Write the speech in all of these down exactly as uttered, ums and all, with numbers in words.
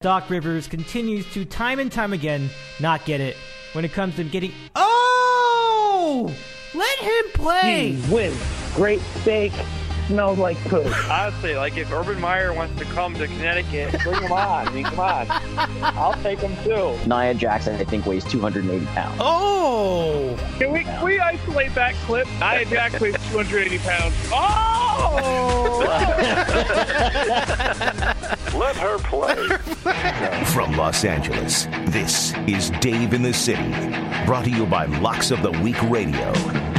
Doc Rivers continues to time and time again not get it when it comes to getting... Oh! Let him play! He wins. Great steak. Smells like poop. Honestly, like if Urban Meyer wants to come to Connecticut, Bring him on. I mean, come on. I'll take him too. Nia Jackson, I think, weighs two hundred eighty pounds. Oh! can we can we isolate that clip? Nia Jax weighs two hundred eighty pounds. Oh! Let her play. From Los Angeles, this is Dave in the City, brought to you by Locks of the Week Radio.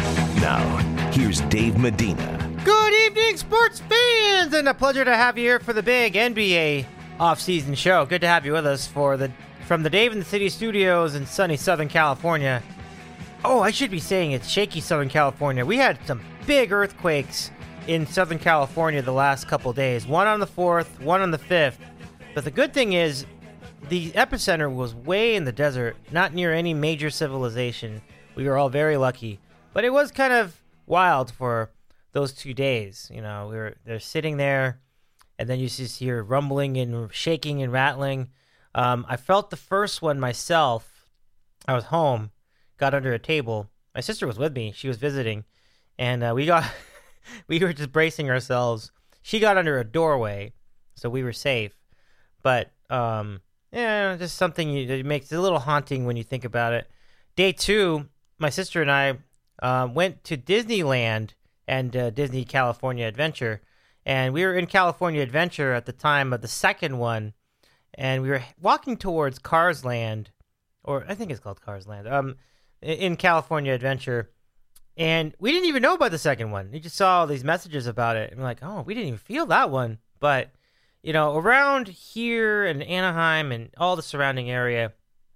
Now, here's Dave Medina. Good evening, sports fans, and a pleasure to have you here for the big N B A off-season show. Good to have you with us for the from the Dave in the City studios in sunny Southern California. Oh, I should be saying it's shaky Southern California. We had some big earthquakes in Southern California the last couple days. One on the fourth, one on the fifth. But the good thing is the epicenter was way in the desert, not near any major civilization. We were all very lucky. But it was kind of wild for those two days. You know, we were they're sitting there, and then you just hear rumbling and shaking and rattling. Um, I felt the first one myself. I was home, got under a table. My sister was with me. She was visiting, and uh, we got we were just bracing ourselves. She got under a doorway, so we were safe. But um, yeah, just something you, it makes it a little haunting when you think about it. Day two, my sister and I uh, went to Disneyland and uh, Disney California Adventure. And we were in California Adventure at the time of the second one, and we were walking towards Cars Land, or I think it's called Cars Land, um, in California Adventure, and we didn't even know about the second one. We just saw all these messages about it, and we're like, oh, we didn't even feel that one. But, you know, around here in Anaheim and all the surrounding area,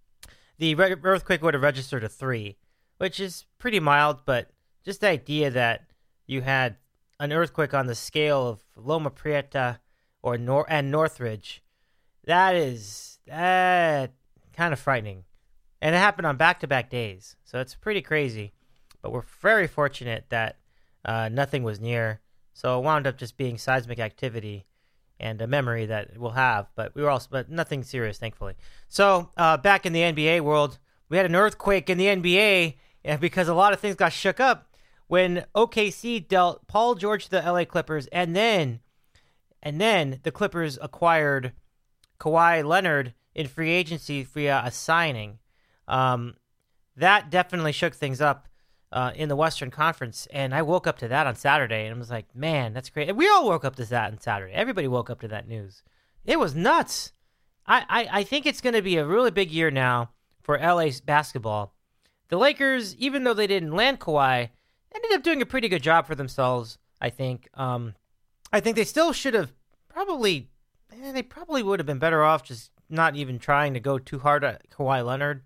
the re- earthquake would have registered a three, which is pretty mild, but just the idea that you had an earthquake on the scale of Loma Prieta or Nor- and Northridge, that is that kind of frightening. And it happened on back-to-back days, so it's pretty crazy. But we're very fortunate that uh, nothing was near, so it wound up just being seismic activity and a memory that we'll have. But we were also, but nothing serious, thankfully. So uh, back in the N B A world, we had an earthquake in the N B A and because a lot of things got shook up when O K C dealt Paul George to the L A Clippers, and then and then the Clippers acquired Kawhi Leonard in free agency via a signing. Um, that definitely shook things up uh, in the Western Conference, and I woke up to that on Saturday, and I was like, man, that's great. And we all woke up to that on Saturday. Everybody woke up to that news. It was nuts. I, I, I think it's going to be a really big year now for L A basketball. The Lakers, even though they didn't land Kawhi, ended up doing a pretty good job for themselves, I think. Um, I think they still should have probably, eh, they probably would have been better off just not even trying to go too hard at Kawhi Leonard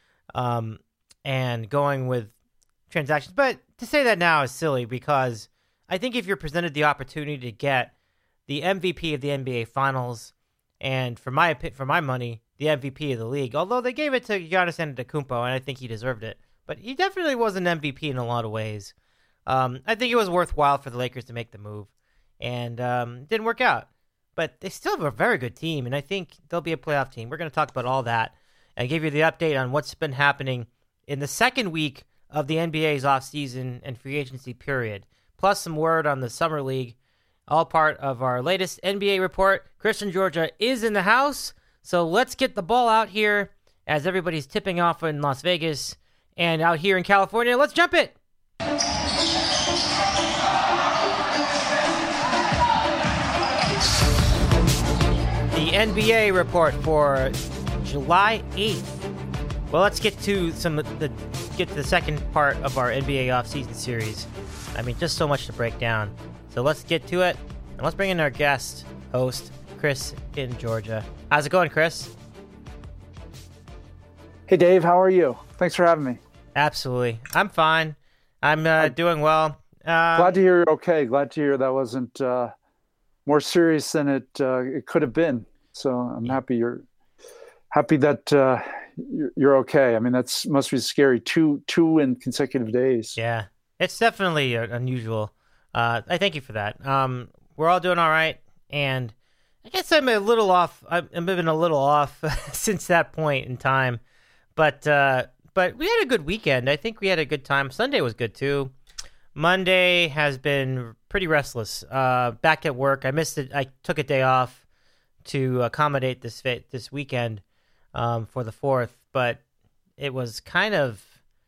um, and going with transactions. But to say that now is silly because I think if you're presented the opportunity to get the M V P of the N B A Finals and for my for my money, the M V P of the league, although they gave it to Giannis Antetokounmpo, and I think he deserved it, but he definitely was an M V P in a lot of ways. Um, I think it was worthwhile for the Lakers to make the move, and um, it didn't work out. But they still have a very good team, and I think they'll be a playoff team. We're going to talk about all that and give you the update on what's been happening in the second week of the N B A's offseason and free agency period, plus some word on the Summer League, all part of our latest N B A report. Christian Georgia is in the house, so let's get the ball out here as everybody's tipping off in Las Vegas and out here in California. Let's jump it! The N B A report for July eighth. Well, let's get to some of the get to the second part of our N B A offseason series. I mean, just so much to break down. So let's get to it, and let's bring in our guest host, Chris in Georgia. How's it going, Chris? Hey, Dave. How are you? Thanks for having me. Absolutely. I'm fine. I'm uh, doing well. Uh, Glad to hear you're okay. Glad to hear that wasn't uh, more serious than it uh, it could have been. So I'm happy you're happy that uh, you're, you're okay. I mean, that's must be scary. Two two in consecutive days. Yeah, it's definitely uh, unusual. Uh, I thank you for that. Um, we're all doing all right, and I guess I'm a little off. I've been a little off since that point in time, but uh, but we had a good weekend. I think we had a good time. Sunday was good too. Monday has been pretty restless. Uh, back at work, I missed it. I took a day off to accommodate this fit, this weekend um, for the fourth, but it was kind of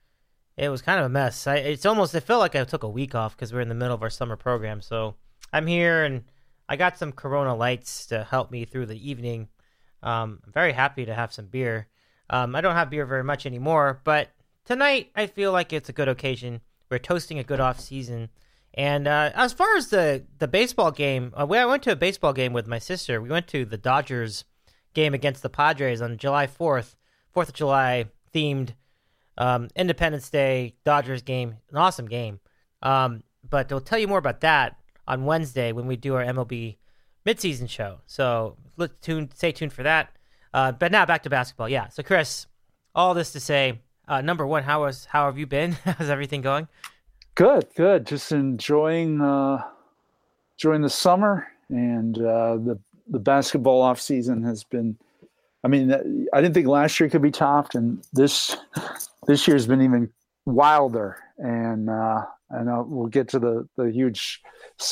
it was kind of a mess. I, it's almost it felt like I took a week off because we're in the middle of our summer program. So I'm here and I got some Corona Lights to help me through the evening. Um, I'm very happy to have some beer. Um, I don't have beer very much anymore, but tonight I feel like it's a good occasion. We're toasting a good off season. And uh, as far as the, the baseball game, uh, I went to a baseball game with my sister. We went to the Dodgers game against the Padres on July fourth, fourth of July themed um, Independence Day Dodgers game. An awesome game. Um, but we'll tell you more about that on Wednesday when we do our M L B midseason show. So let's tune, stay tuned for that. Uh, but now back to basketball. Yeah. So Chris, all this to say, uh, number one, how was how have you been? How's everything going? Good, good. Just enjoying uh, enjoying the summer and uh, the the basketball off season has been. I mean, I didn't think last year could be topped, and this this year's been even wilder. And uh, I know we'll get to the, the huge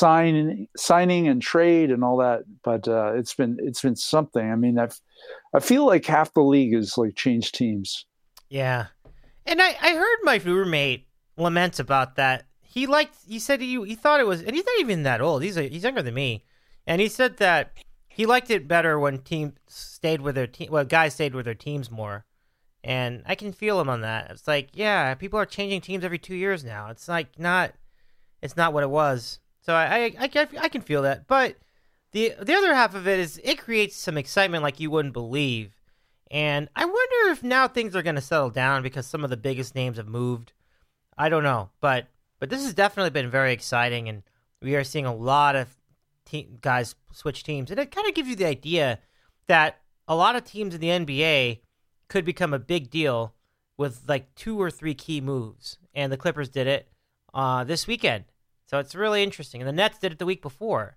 sign signing and trade and all that, but uh, it's been it's been something. I mean, I've I feel like half the league is like changed teams. Yeah, and I, I heard my roommate lament about that. He liked. He said he he thought it was, and he's not even that old. He's a, he's younger than me, and he said that he liked it better when teams stayed with their team. Well, guys stayed with their teams more. And I can feel him on that. It's like, yeah, people are changing teams every two years now. It's like not, it's not what it was. So I, I, I, I can feel that. But the the other half of it is it creates some excitement like you wouldn't believe. And I wonder if now things are going to settle down because some of the biggest names have moved. I don't know, but but this has definitely been very exciting, and we are seeing a lot of te- guys switch teams, and it kind of gives you the idea that a lot of teams in the N B A could become a big deal with like two or three key moves. And the Clippers did it uh, this weekend. So it's really interesting. And the Nets did it the week before.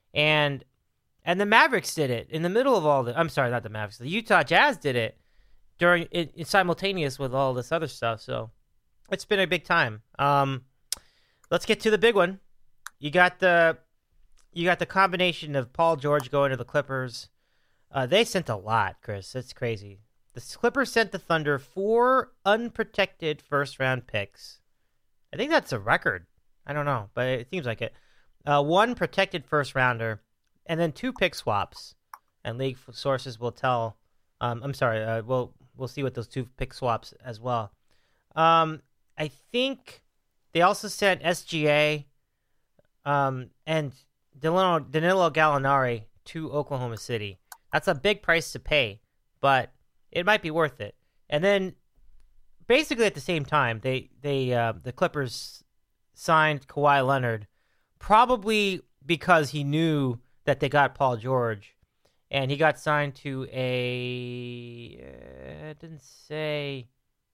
And and the Mavericks did it in the middle of all the... I'm sorry, not the Mavericks. The Utah Jazz did it during it, it simultaneous with all this other stuff. So it's been a big time. Um, let's get to the big one. You got the you got the combination of Paul George going to the Clippers. Uh, they sent a lot, Chris. It's crazy. The Clippers sent the Thunder four unprotected first-round picks. I think that's a record. I don't know, but it seems like it. Uh, one protected first-rounder, and then two pick swaps. And league sources will tell. Um, I'm sorry. Uh, we'll we'll see what those two pick swaps as well. Um, I think they also sent S G A um, and Danilo, Danilo Gallinari to Oklahoma City. That's a big price to pay, but it might be worth it. And then, basically at the same time, they they uh, the Clippers signed Kawhi Leonard, probably because he knew that they got Paul George, and he got signed to a. Uh, it didn't say.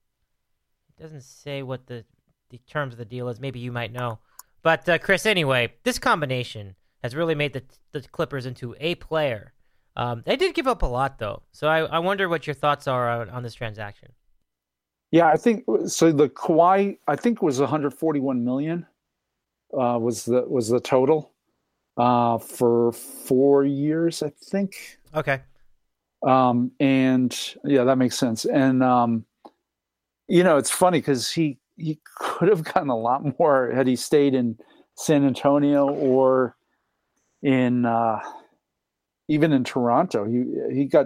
It doesn't say what the the terms of the deal is. Maybe you might know, but uh, Chris, anyway, this combination has really made the the Clippers into a player. Um, they did give up a lot, though. So I, I wonder what your thoughts are on, on this transaction. Yeah, I think so. The Kawhi, I think, was one hundred forty-one million. Uh, was the was the total uh, for four years, I think. Okay. Um, and yeah, that makes sense. And um, you know, it's funny because he he could have gotten a lot more had he stayed in San Antonio or in. Uh, Even in Toronto, he he got,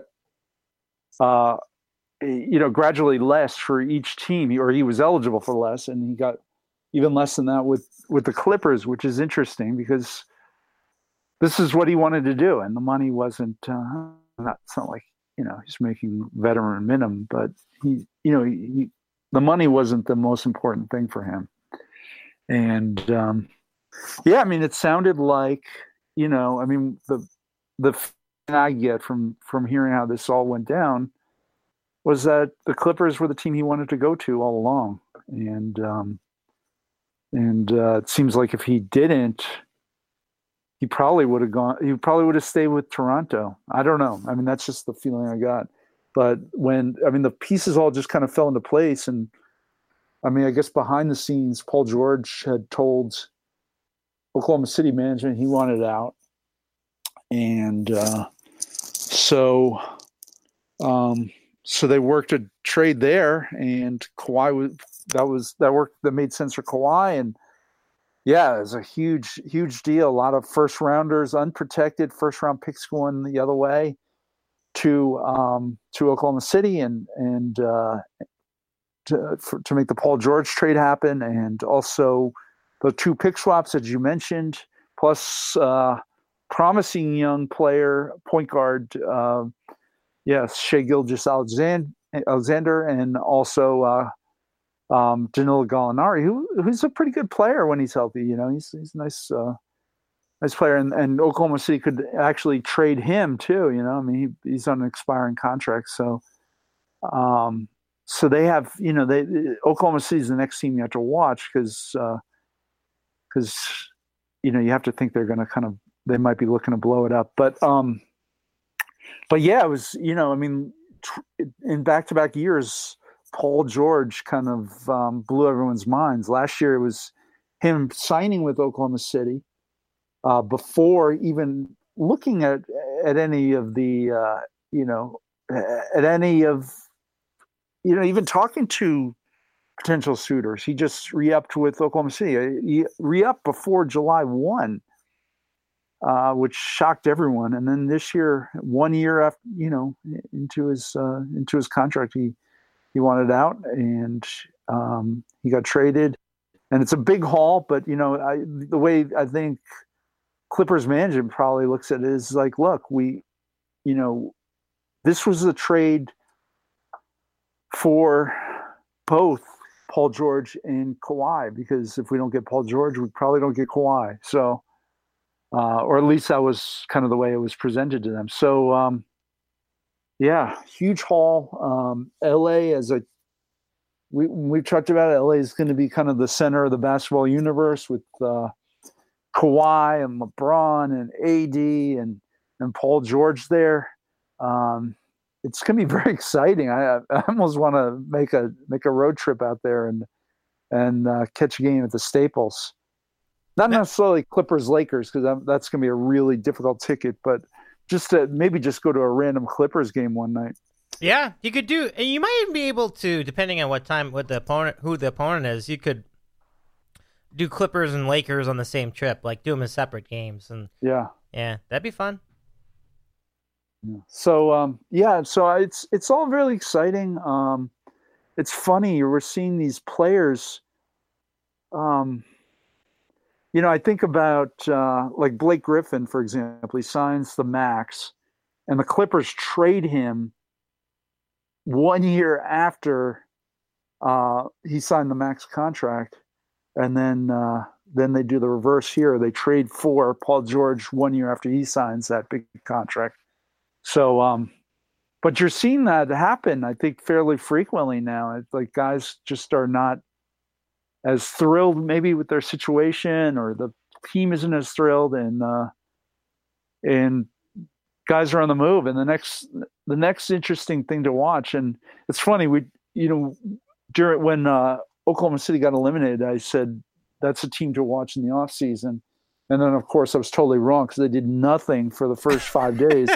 uh, you know, gradually less for each team, or he was eligible for less, and he got even less than that with, with the Clippers, which is interesting because this is what he wanted to do, and the money wasn't. Uh, not it's not like you know he's making veteran minimum, but he you know he, he, the money wasn't the most important thing for him, and um, yeah, I mean, it sounded like you know, I mean the. The feeling I get from, from hearing how this all went down was that the Clippers were the team he wanted to go to all along. And um, and uh, it seems like if he didn't, he probably would have gone. He probably would have stayed with Toronto. I don't know. I mean, that's just the feeling I got. But when I mean, the pieces all just kind of fell into place, and I mean, I guess behind the scenes, Paul George had told Oklahoma City management he wanted out, and uh, so um, so they worked a trade there, and Kawhi was that was that worked that made sense for Kawhi, and yeah, it was a huge huge deal. A lot of first rounders, unprotected first round picks going the other way to um, to Oklahoma City, and and uh, to for, to make the Paul George trade happen, and also the two pick swaps that you mentioned, plus uh, promising young player, point guard, uh, yes, Shai Gilgeous-Alexander, Alexander, and also uh, um, Danilo Gallinari, who who's a pretty good player when he's healthy. You know, he's he's a nice uh, nice player, and, and Oklahoma City could actually trade him too. You know, I mean, he, he's on an expiring contract, so um, so they have, you know, they Oklahoma City is the next team you have to watch because. Uh, Because, you know, you have to think they're going to kind of, they might be looking to blow it up. But, um, but yeah, it was, you know, I mean, tr- in back-to-back years, Paul George kind of um, blew everyone's minds. Last year, it was him signing with Oklahoma City uh, before even looking at at any of the, uh, you know, at any of, you know, even talking to potential suitors. He just re-upped with Oklahoma City. He re-upped before July first, uh, which shocked everyone. And then this year, one year after, you know, into his uh, into his contract, he he wanted out, and um, he got traded. And it's a big haul, but you know, I, the way I think Clippers management probably looks at it is like, look, we, you know, this was a trade for both Paul George and Kawhi, because if we don't get Paul George, we probably don't get Kawhi. So, uh, or at least that was kind of the way it was presented to them. So, um, yeah, huge haul. Um, L A, as a we we've talked about it, L A is going to be kind of the center of the basketball universe with uh, Kawhi and LeBron and A D and and Paul George there. Um, It's going to be very exciting. I, I almost want to make a make a road trip out there and and uh, catch a game at the Staples. Not necessarily Clippers Lakers, because that's going to be a really difficult ticket, but just to maybe just go to a random Clippers game one night. Yeah, you could do, and you might even be able to, depending on what time, what the opponent, who the opponent is, you could do Clippers and Lakers on the same trip, like do them as separate games, and yeah, yeah, that'd be fun. So um, yeah, so it's it's all really exciting. Um, it's funny, we're seeing these players. Um, you know, I think about uh, like Blake Griffin, for example. He signs the max, and the Clippers trade him one year after uh, he signed the max contract, and then uh, then they do the reverse here. They trade for Paul George one year after he signs that big contract. So, um, but you're seeing that happen, I think, fairly frequently now. It's like guys just are not as thrilled maybe with their situation, or the team isn't as thrilled, and uh, and guys are on the move. And the next the next interesting thing to watch, and it's funny, we you know during when uh, Oklahoma City got eliminated, I said that's a team to watch in the off season, and then of course I was totally wrong because they did nothing for the first five days.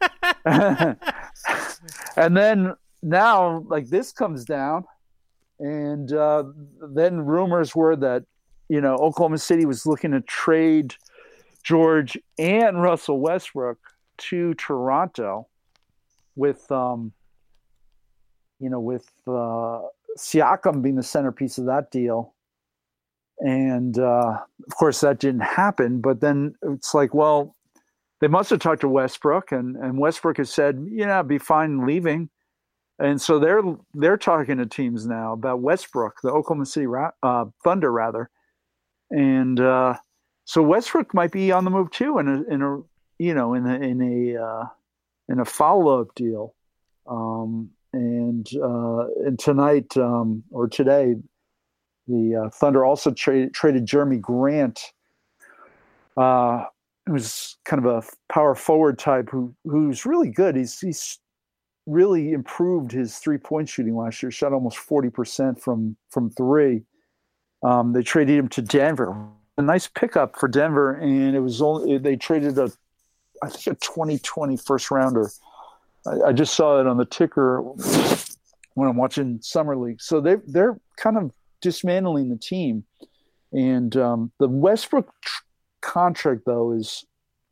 And then now, like, this comes down, and uh, then rumors were that, you know, Oklahoma City was looking to trade George and Russell Westbrook to Toronto, with, um, you know, with uh, Siakam being the centerpiece of that deal. And uh, of course, that didn't happen. But then it's like, well, they must have talked to Westbrook, and, and Westbrook has said, yeah, I'd be fine leaving. And so they're they're talking to teams now about Westbrook, the Oklahoma City uh, Thunder, rather. And uh, so Westbrook might be on the move too, in a in a you know in a in a uh, in a follow up deal. Um, and uh, and tonight um, or today, the uh, Thunder also tra- traded Jeremy Grant. Uh, who's kind of a power forward type who who's really good. He's he's really improved his three point shooting last year. Shot almost forty percent from from three. Um, they traded him to Denver. A nice pickup for Denver, and it was only they traded a I think a twenty twenty first rounder. I, I just saw it on the ticker when I'm watching Summer League. So they they're kind of dismantling the team, and um, the Westbrook tr- contract though is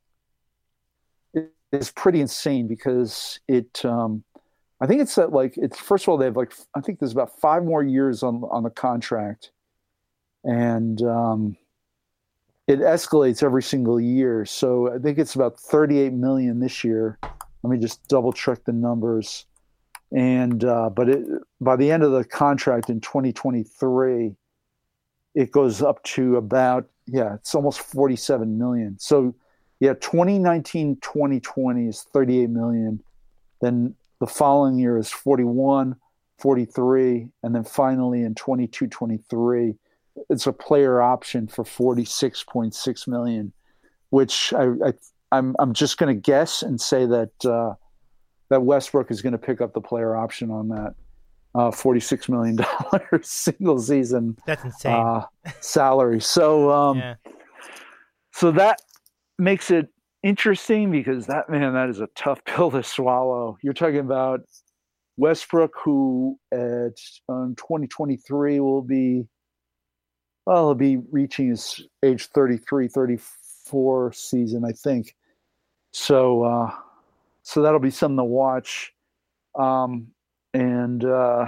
is pretty insane because it. Um, I think it's that like it's first of all they have like I think there's about five more years on on the contract, and um, it escalates every single year. So I think it's about thirty-eight million this year. Let me just double check the numbers. And uh, but it, by the end of the contract in twenty twenty-three, it goes up to about yeah, it's almost forty-seven million. So yeah, twenty nineteen twenty twenty is thirty-eight million. Then the following year is forty-one, forty-three, and then finally in twenty-two twenty-three, it's a player option for forty-six point six million, which I, I I'm I'm just going to guess and say that. Uh, that Westbrook is going to pick up the player option on that uh, forty-six million dollars single season That's insane. Uh, salary. So, um, yeah. so that makes it interesting because that, man, that is a tough pill to swallow. You're talking about Westbrook, who at um, twenty twenty-three will be, well, he'll be reaching his age thirty-three, thirty-four season, I think. So, uh, So that'll be something to watch. Um, and uh,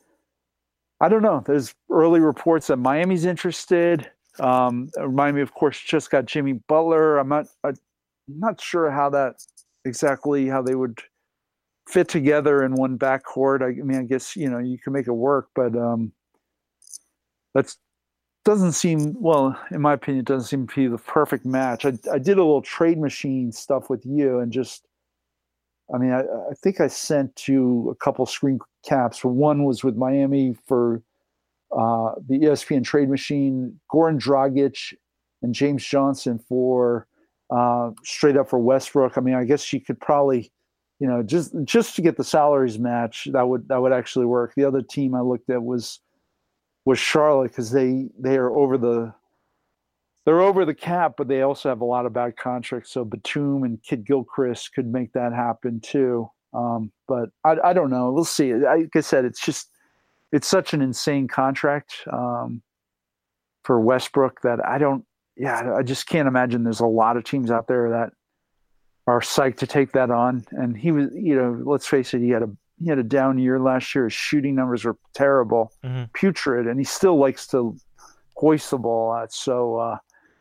I don't know. There's early reports that Miami's interested. Um, Miami, of course, just got Jimmy Butler. I'm not I'm not sure how that exactly how they would fit together in one backcourt. I, I mean, I guess, you know, you can make it work, but um, that's doesn't seem, well, in my opinion, it doesn't seem to be the perfect match. I, I did a little trade machine stuff with you and just, I mean, I, I think I sent you a couple screen caps. One was with Miami for uh, the E S P N trade machine, Goran Dragic and James Johnson for uh, straight up for Westbrook. I mean, I guess you could probably, you know, just just to get the salaries match, that would that would actually work. The other team I looked at was was Charlotte because they they are over the They're over the cap, but they also have a lot of bad contracts. So Batum and Kid Gilchrist could make that happen too. Um, but I, I don't know. We'll see. Like I said, it's just it's such an insane contract um, for Westbrook that I don't. Yeah, I just can't imagine. There's a lot of teams out there that are psyched to take that on. And he was, you know, let's face it, he had a he had a down year last year. His shooting numbers were terrible, mm-hmm. putrid, and he still likes to hoist the ball out. So. Uh,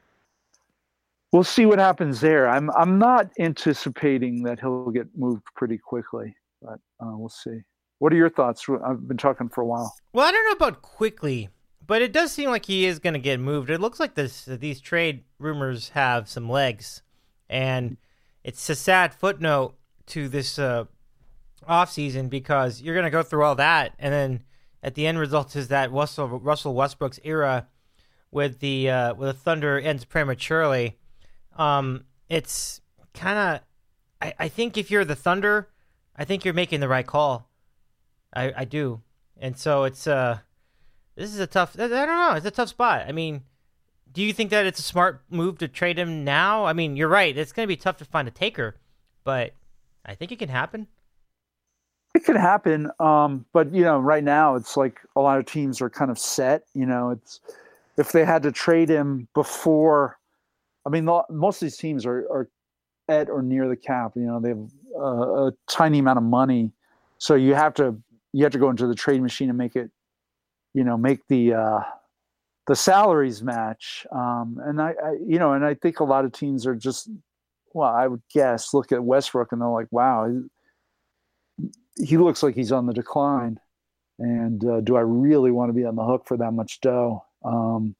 We'll see what happens there. I'm I'm not anticipating that he'll get moved pretty quickly, but uh, we'll see. What are your thoughts? I've been talking for a while. Well, I don't know about quickly, but it does seem like he is going to get moved. It looks like this these trade rumors have some legs, and it's a sad footnote to this uh, offseason because you're going to go through all that, and then at the end result is that Russell, Russell Westbrook's era with the uh, with the Thunder ends prematurely. Um, it's kind of, I, I think if you're the Thunder, I think you're making the right call. I, I do. And so it's, uh, this is a tough, I don't know. It's a tough spot. I mean, do you think that it's a smart move to trade him now? I mean, you're right. It's going to be tough to find a taker, but I think it can happen. It could happen. Um, but you know, right now it's like a lot of teams are kind of set, you know, it's, if they had to trade him before, I mean, most of these teams are, are at or near the cap. You know, they have uh, a tiny amount of money, so you have to you have to go into the trade machine and make it, you know, make the uh, the salaries match. Um, and I, I, you know, and I think a lot of teams are just, well, I would guess, look at Westbrook and they're like, wow, he, he looks like he's on the decline, and uh, do I really want to be on the hook for that much dough? Um,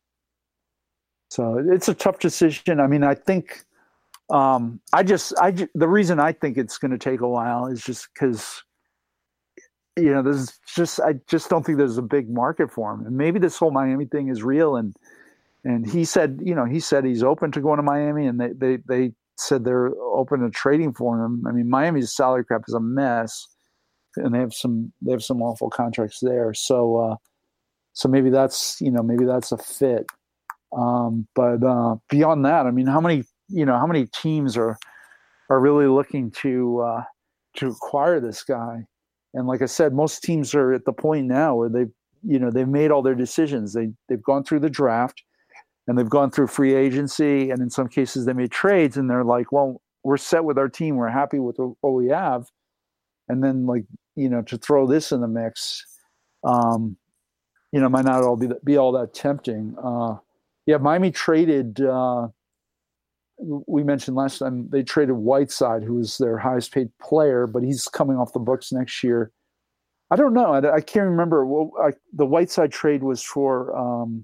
So it's a tough decision. I mean, I think um, I just I the reason I think it's going to take a while is just because, you know, there's just I just don't think there's a big market for him. And maybe this whole Miami thing is real, and and he said, you know, he said he's open to going to Miami, and they they they said they're open to trading for him. I mean, Miami's salary cap is a mess, and they have some they have some awful contracts there. So uh, so maybe that's you know maybe that's a fit. Um, but uh, beyond that, I mean, how many you know how many teams are are really looking to uh, to acquire this guy? And like I said, most teams are at the point now where they've you know they've made all their decisions. They they've gone through the draft, and they've gone through free agency, and in some cases they made trades, and they're like, well, we're set with our team, we're happy with what we have, and then like you know to throw this in the mix, um, you know, might not all be be all that tempting. Uh, yeah, Miami traded. Uh, we mentioned last time they traded Whiteside, who was their highest paid player, but he's coming off the books next year. I don't know. I, I can't remember. Well, I, the Whiteside trade was for. Um,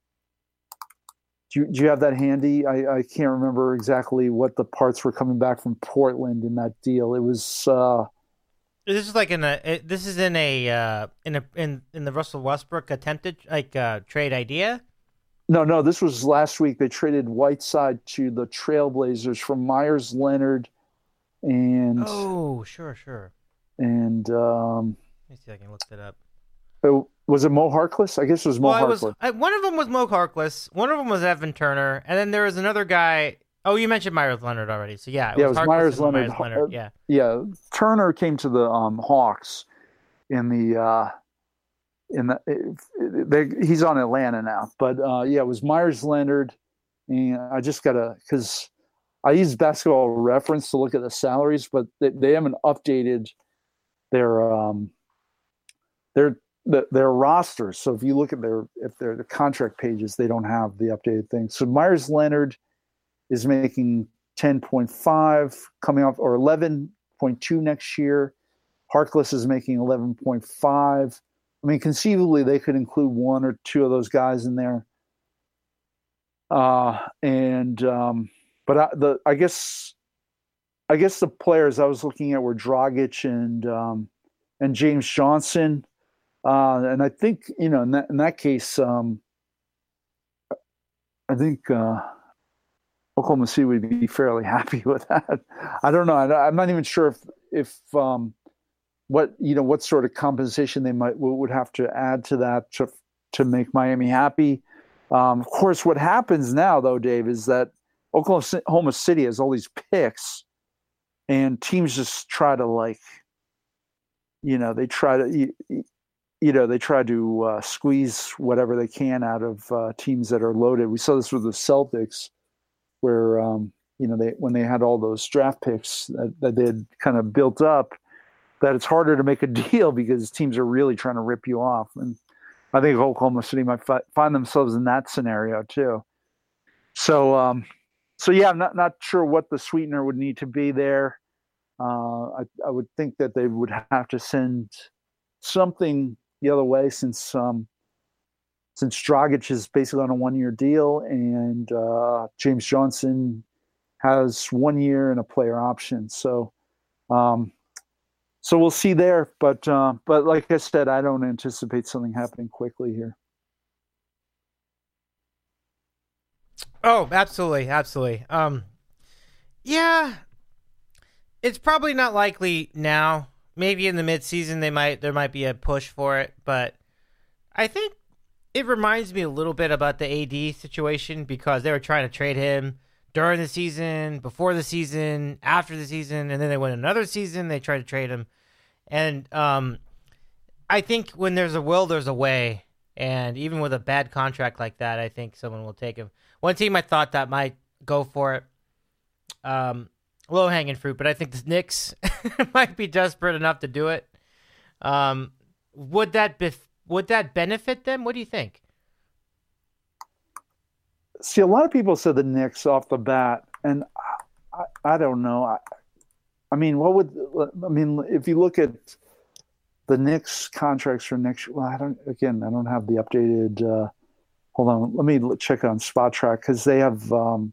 do, you, do you have that handy? I, I can't remember exactly what the parts were coming back from Portland in that deal. It was. Uh, this is like in a. This is in a uh, in a in in the Russell Westbrook attempted like uh, trade idea. No, no. This was last week. They traded Whiteside to the Trailblazers from Myers Leonard, and oh, sure, sure, and. Um, Let me see if I can look that up. Oh, was it Mo Harkless? I guess it was Mo well, Harkless. Was, I, one of them was Mo Harkless. One of them was Evan Turner. And then there was another guy. Oh, you mentioned Myers Leonard already. So, yeah. It yeah, was, it was Harkless Myers and Leonard. Myers Leonard. Yeah. Yeah. Turner came to the um, Hawks in the. Uh, in the it, they, he's on Atlanta now. But, uh, yeah, it was Myers Leonard. And I just got to. Because I use Basketball Reference to look at the salaries, but they, they haven't updated their. Um, Their their rosters. So if you look at their if they're the contract pages, they don't have the updated thing. So Myers Leonard is making ten point five coming off or eleven point two next year. Harkless is making eleven point five. I mean, conceivably they could include one or two of those guys in there. Uh, and um, but I, the I guess I guess the players I was looking at were Dragic and um, and James Johnson. Uh, and I think, you know, in that, in that case, um, I think uh, Oklahoma City would be fairly happy with that. I don't know. I, I'm not even sure if, if um, what, you know, what sort of compensation they might would have to add to that to, to make Miami happy. Um, of course, what happens now, though, Dave, is that Oklahoma City has all these picks, and teams just try to, like, you know, they try to you, – You know, they try to uh, squeeze whatever they can out of uh, teams that are loaded. We saw this with the Celtics, where um, you know they when they had all those draft picks that, that they had kind of built up, that it's harder to make a deal because teams are really trying to rip you off. And I think Oklahoma City might fi- find themselves in that scenario too. So, um, so yeah, I'm not not sure what the sweetener would need to be there. Uh, I, I would think that they would have to send something the other way, since um, since Dragic is basically on a one-year deal, and uh, James Johnson has one year and a player option. So, um, so we'll see there. But uh, but like I said, I don't anticipate something happening quickly here. Oh, absolutely, absolutely. Um, yeah, it's probably not likely now. Maybe in the midseason they might there might be a push for it, but I think it reminds me a little bit about the A D situation, because they were trying to trade him during the season, before the season, after the season, and then they went another season, they tried to trade him. And um, I think when there's a will, there's a way. And even with a bad contract like that, I think someone will take him. One team I thought that might go for it. Um low-hanging fruit, but I think the Knicks might be desperate enough to do it. Um, would that be, would that benefit them? What do you think? See, a lot of people said the Knicks off the bat, and I, I, I don't know. I, I mean, what would I mean if you look at the Knicks contracts for next? Well, I don't. Again, I don't have the updated. Uh, hold on, let me check on Spot Track, because they have. Um,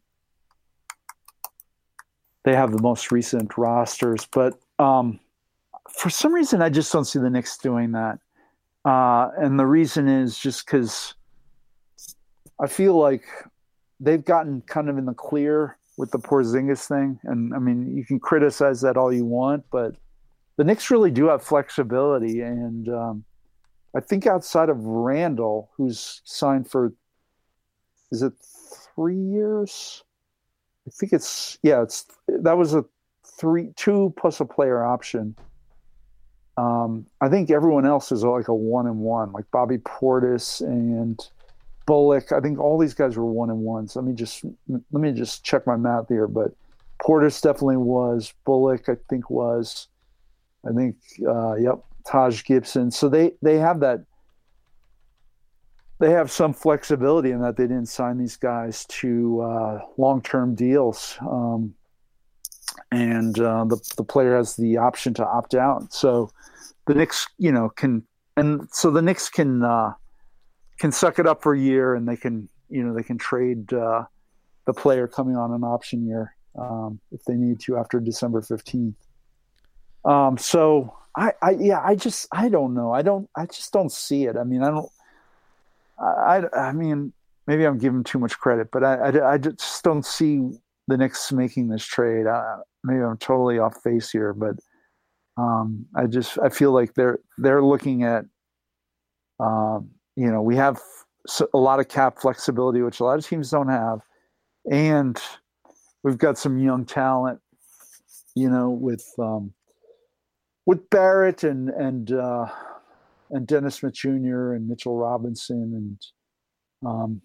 They have the most recent rosters, but um, for some reason, I just don't see the Knicks doing that. Uh, and the reason is just because I feel like they've gotten kind of in the clear with the Porzingis thing. And I mean, you can criticize that all you want, but the Knicks really do have flexibility. And um, I think outside of Randall, who's signed for, is it three years? I think it's, yeah, it's, that was a three, two plus a player option. Um, I think everyone else is like a one and one, like Bobby Portis and Bullock. I think all these guys were one and ones. Let me just let me just check my math here. But Portis definitely was. Bullock, I think, was. I think, uh, yep, Taj Gibson. So they they have that. They have some flexibility in that they didn't sign these guys to uh, long-term deals, um, and uh, the the player has the option to opt out. So the Knicks, you know, can and so the Knicks can. Uh, can suck it up for a year, and they can, you know, they can trade uh, the player coming on an option year um, if they need to after December fifteenth. Um, so I, I, yeah, I just, I don't know. I don't, I just don't see it. I mean, I don't, I, I, I mean, maybe I'm giving too much credit, but I, I, I just don't see the Knicks making this trade. I, maybe I'm totally off base here, but um, I just, I feel like they're, they're looking at, um, you know, we have a lot of cap flexibility, which a lot of teams don't have. And we've got some young talent, you know, with um, with Barrett and and uh, and Dennis Smith Junior and Mitchell Robinson. And um,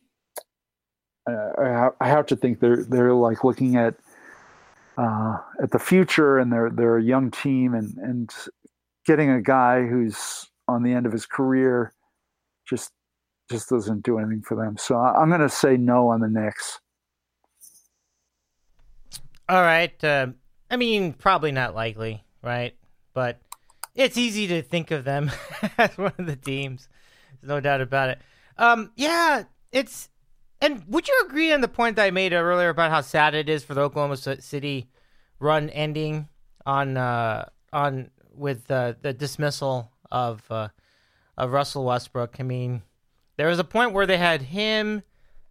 I, I have to think they're they're like looking at uh, at the future, and they're they're a young team, and and getting a guy who's on the end of his career just just doesn't do anything for them. So I'm going to say no on the Knicks. All right. Uh, I mean, probably not likely, right? But it's easy to think of them as one of the teams. There's no doubt about it. Um, yeah, it's... And would you agree on the point that I made earlier about how sad it is for the Oklahoma City run ending on uh, on with uh, the dismissal of... Uh, of Russell Westbrook? I mean, there was a point where they had him,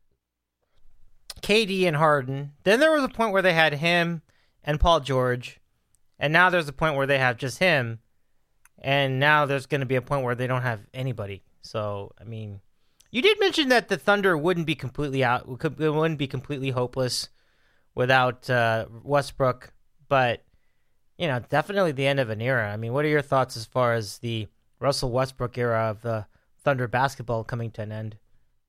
K D, and Harden. Then there was a point where they had him and Paul George. And now there's a point where they have just him. And now there's going to be a point where they don't have anybody. So, I mean, you did mention that the Thunder wouldn't be completely out, it wouldn't be completely hopeless without uh, Westbrook. But, you know, definitely the end of an era. I mean, what are your thoughts as far as the Russell Westbrook era of the Thunder basketball coming to an end?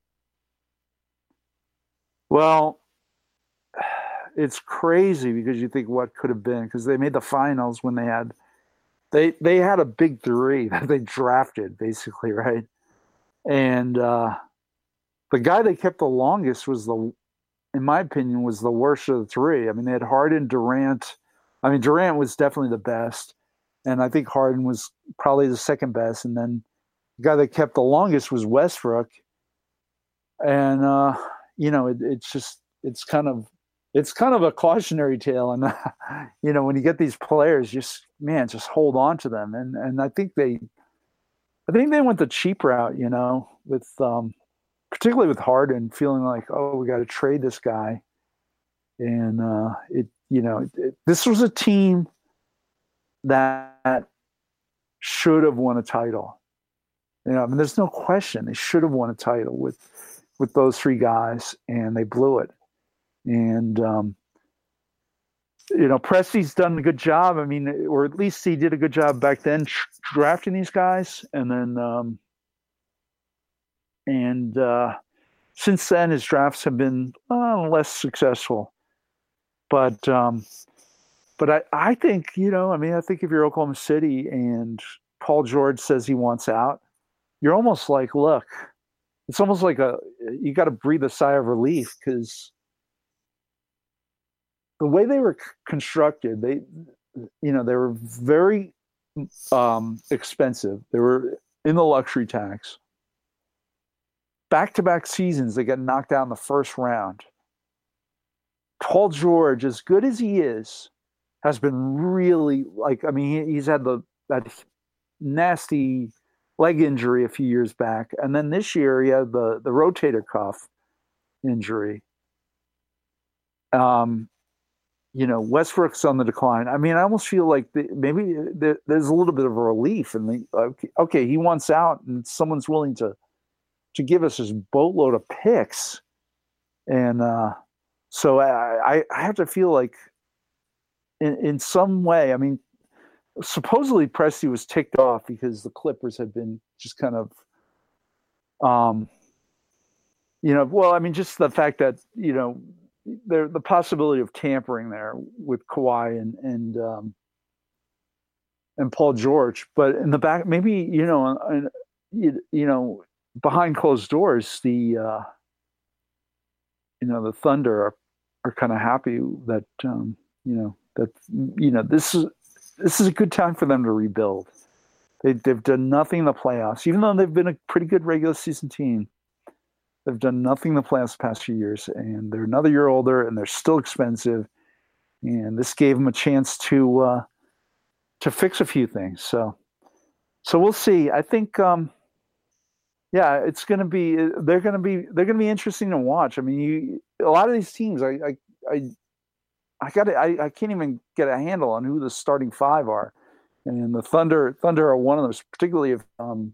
Well, it's crazy because you think what could have been, because they made the finals when they had they they had a big three that they drafted, basically, right? And uh, the guy they kept the longest was the, in my opinion, was the worst of the three. I mean, they had Harden, Durant. I mean, Durant was definitely the best. And I think Harden was probably the second best. And then the guy that kept the longest was Westbrook. And, uh, you know, it, it's just, it's kind of, it's kind of a cautionary tale. And, you know, when you get these players, just, man, just hold on to them. And, and I think they, I think they went the cheap route, you know, with, um, particularly with Harden, feeling like, oh, we got to trade this guy. And, uh, it, you know, it, it, this was a team that should have won a title. You know, I mean, there's no question they should have won a title with with those three guys, and they blew it. And um, you know, Presti's done a good job. I mean, or at least he did a good job back then drafting these guys, and then um, and uh, since then his drafts have been uh, less successful. But um, But I, I think, you know, I mean, I think if you're Oklahoma City and Paul George says he wants out, you're almost like, look, it's almost like a, you got to breathe a sigh of relief, because the way they were constructed, they, you know, they were very um, expensive. They were in the luxury tax. Back-to-back seasons, they got knocked out in the first round. Paul George, as good as he is, has been really, like, I mean, he, he's had the that nasty leg injury a few years back, and then this year he had the the rotator cuff, injury. Um, you know, Westbrook's on the decline. I mean, I almost feel like the, maybe the, there's a little bit of a relief, and the okay, okay, he wants out, and someone's willing to to give us this boatload of picks, and uh, so I, I have to feel like, in in some way, I mean, supposedly Presti was ticked off because the Clippers had been just kind of, um, you know, well, I mean, just the fact that, you know, there the possibility of tampering there with Kawhi and and um, and Paul George, but in the back, maybe, you know, and, you, you know, behind closed doors, the uh, you know, the Thunder are are kind of happy that um, you know that you know this is this is a good time for them to rebuild. They, they've done nothing in the playoffs, even though they've been a pretty good regular season team. They've done nothing in the playoffs the past few years, and they're another year older, and they're still expensive. And this gave them a chance to uh, to fix a few things. So, so we'll see. I think, um, yeah, it's going to be. They're going to be. They're going to be interesting to watch. I mean, you, a lot of these teams, I, I, I, I got. I, I can't even get a handle on who the starting five are, and the Thunder. Thunder are one of them, particularly if. Um,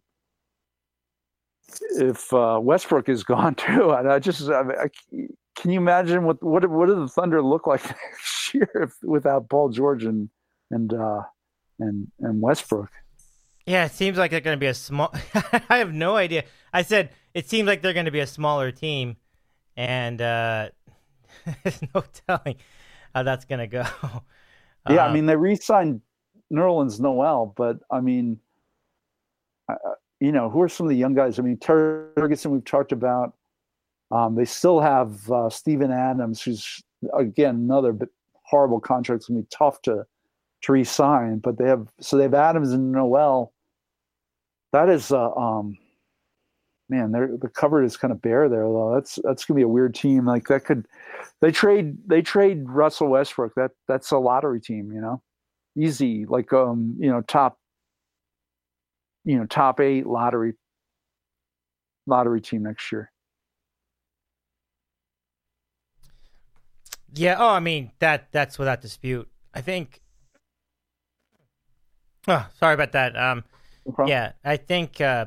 If uh, Westbrook is gone too, and I just I, I, can you imagine what what what do the Thunder look like next year if, without Paul George and and uh, and and Westbrook? Yeah, it seems like they're going to be a small. I have no idea. I said it seems like they're going to be a smaller team, and uh, there's no telling how that's going to go. Yeah, um, I mean they re-signed Nerlens Noel, but I mean. I, You know, who are some of the young guys? I mean, Ferguson, we've talked about. Um, they still have uh, Steven Adams, who's, again, another bit horrible contract. It's going to be tough to, to re-sign. But they have, so they have Adams and Noel. That is, uh, um, man, the cupboard is kind of bare there, though. That's that's going to be a weird team. Like, that could, they trade, they trade Russell Westbrook. That That's a lottery team, you know? Easy, like, um, you know, top, you know, top eight lottery lottery team next year. Yeah. Oh, I mean that that's without dispute. I think. Oh, sorry about that. Um, No yeah, I think. Uh,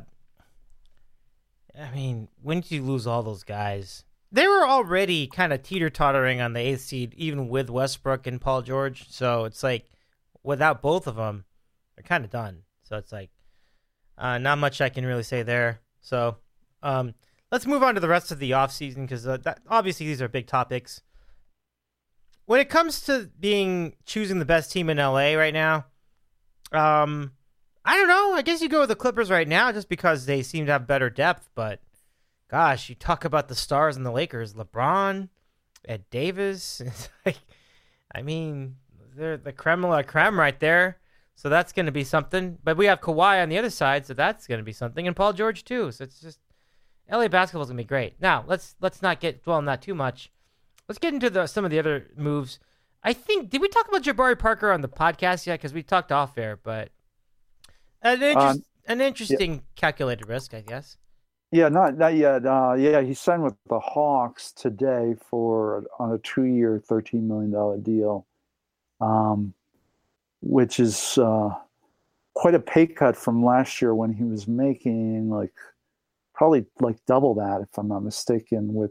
I mean, when did you lose all those guys? They were already kind of teeter tottering on the eighth seed, even with Westbrook and Paul George. So it's like, without both of them, they're kind of done. So it's like. Uh, not much I can really say there. So um, let's move on to the rest of the offseason because uh, obviously these are big topics. When it comes to being choosing the best team in L A right now, um, I don't know. I guess you go with the Clippers right now just because they seem to have better depth. But gosh, you talk about the stars and the Lakers, LeBron, Ed Davis. It's like, I mean, they're the creme de la creme right there. So that's going to be something. But we have Kawhi on the other side, so that's going to be something. And Paul George, too. So it's just L A basketball is going to be great. Now, let's let's not get dwell on that too much. Let's get into the, some of the other moves. I think, did we talk about Jabari Parker on the podcast yet? Because we talked off air, but an, interest, um, an interesting yeah. calculated risk, I guess. Yeah, not not yet. Uh, yeah, he signed with the Hawks today for on a two-year, thirteen million dollars deal. Um. Which is uh, quite a pay cut from last year when he was making like probably like double that, if I'm not mistaken. With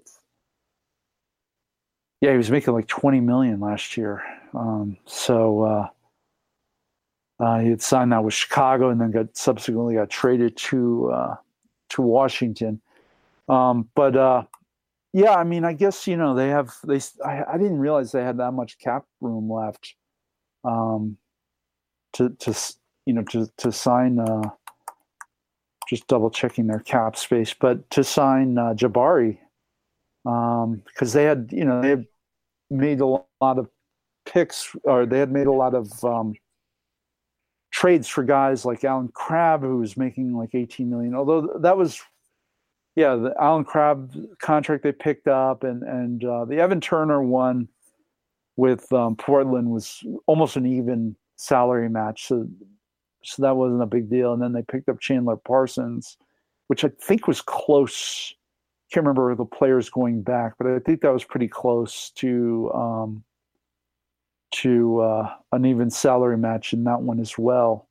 yeah, he was making like twenty million last year. Um, so uh, uh, he had signed that with Chicago, and then got subsequently got traded to uh, to Washington. Um, but uh, yeah, I mean, I guess you know they have they. I, I didn't realize they had that much cap room left. Um, To, to you know to to sign uh, just double checking their cap space, but to sign uh, Jabari because um, they had you know they had made a lot of picks or they had made a lot of um, trades for guys like Alan Crabb, who was making like eighteen million. Although that was yeah the Alan Crabb contract they picked up, and and uh, the Evan Turner one with um, Portland was almost an even salary match, so so that wasn't a big deal. And then they picked up Chandler Parsons, which I think was close can't remember the players going back, but I think that was pretty close to um, to uh, an even salary match in that one as well.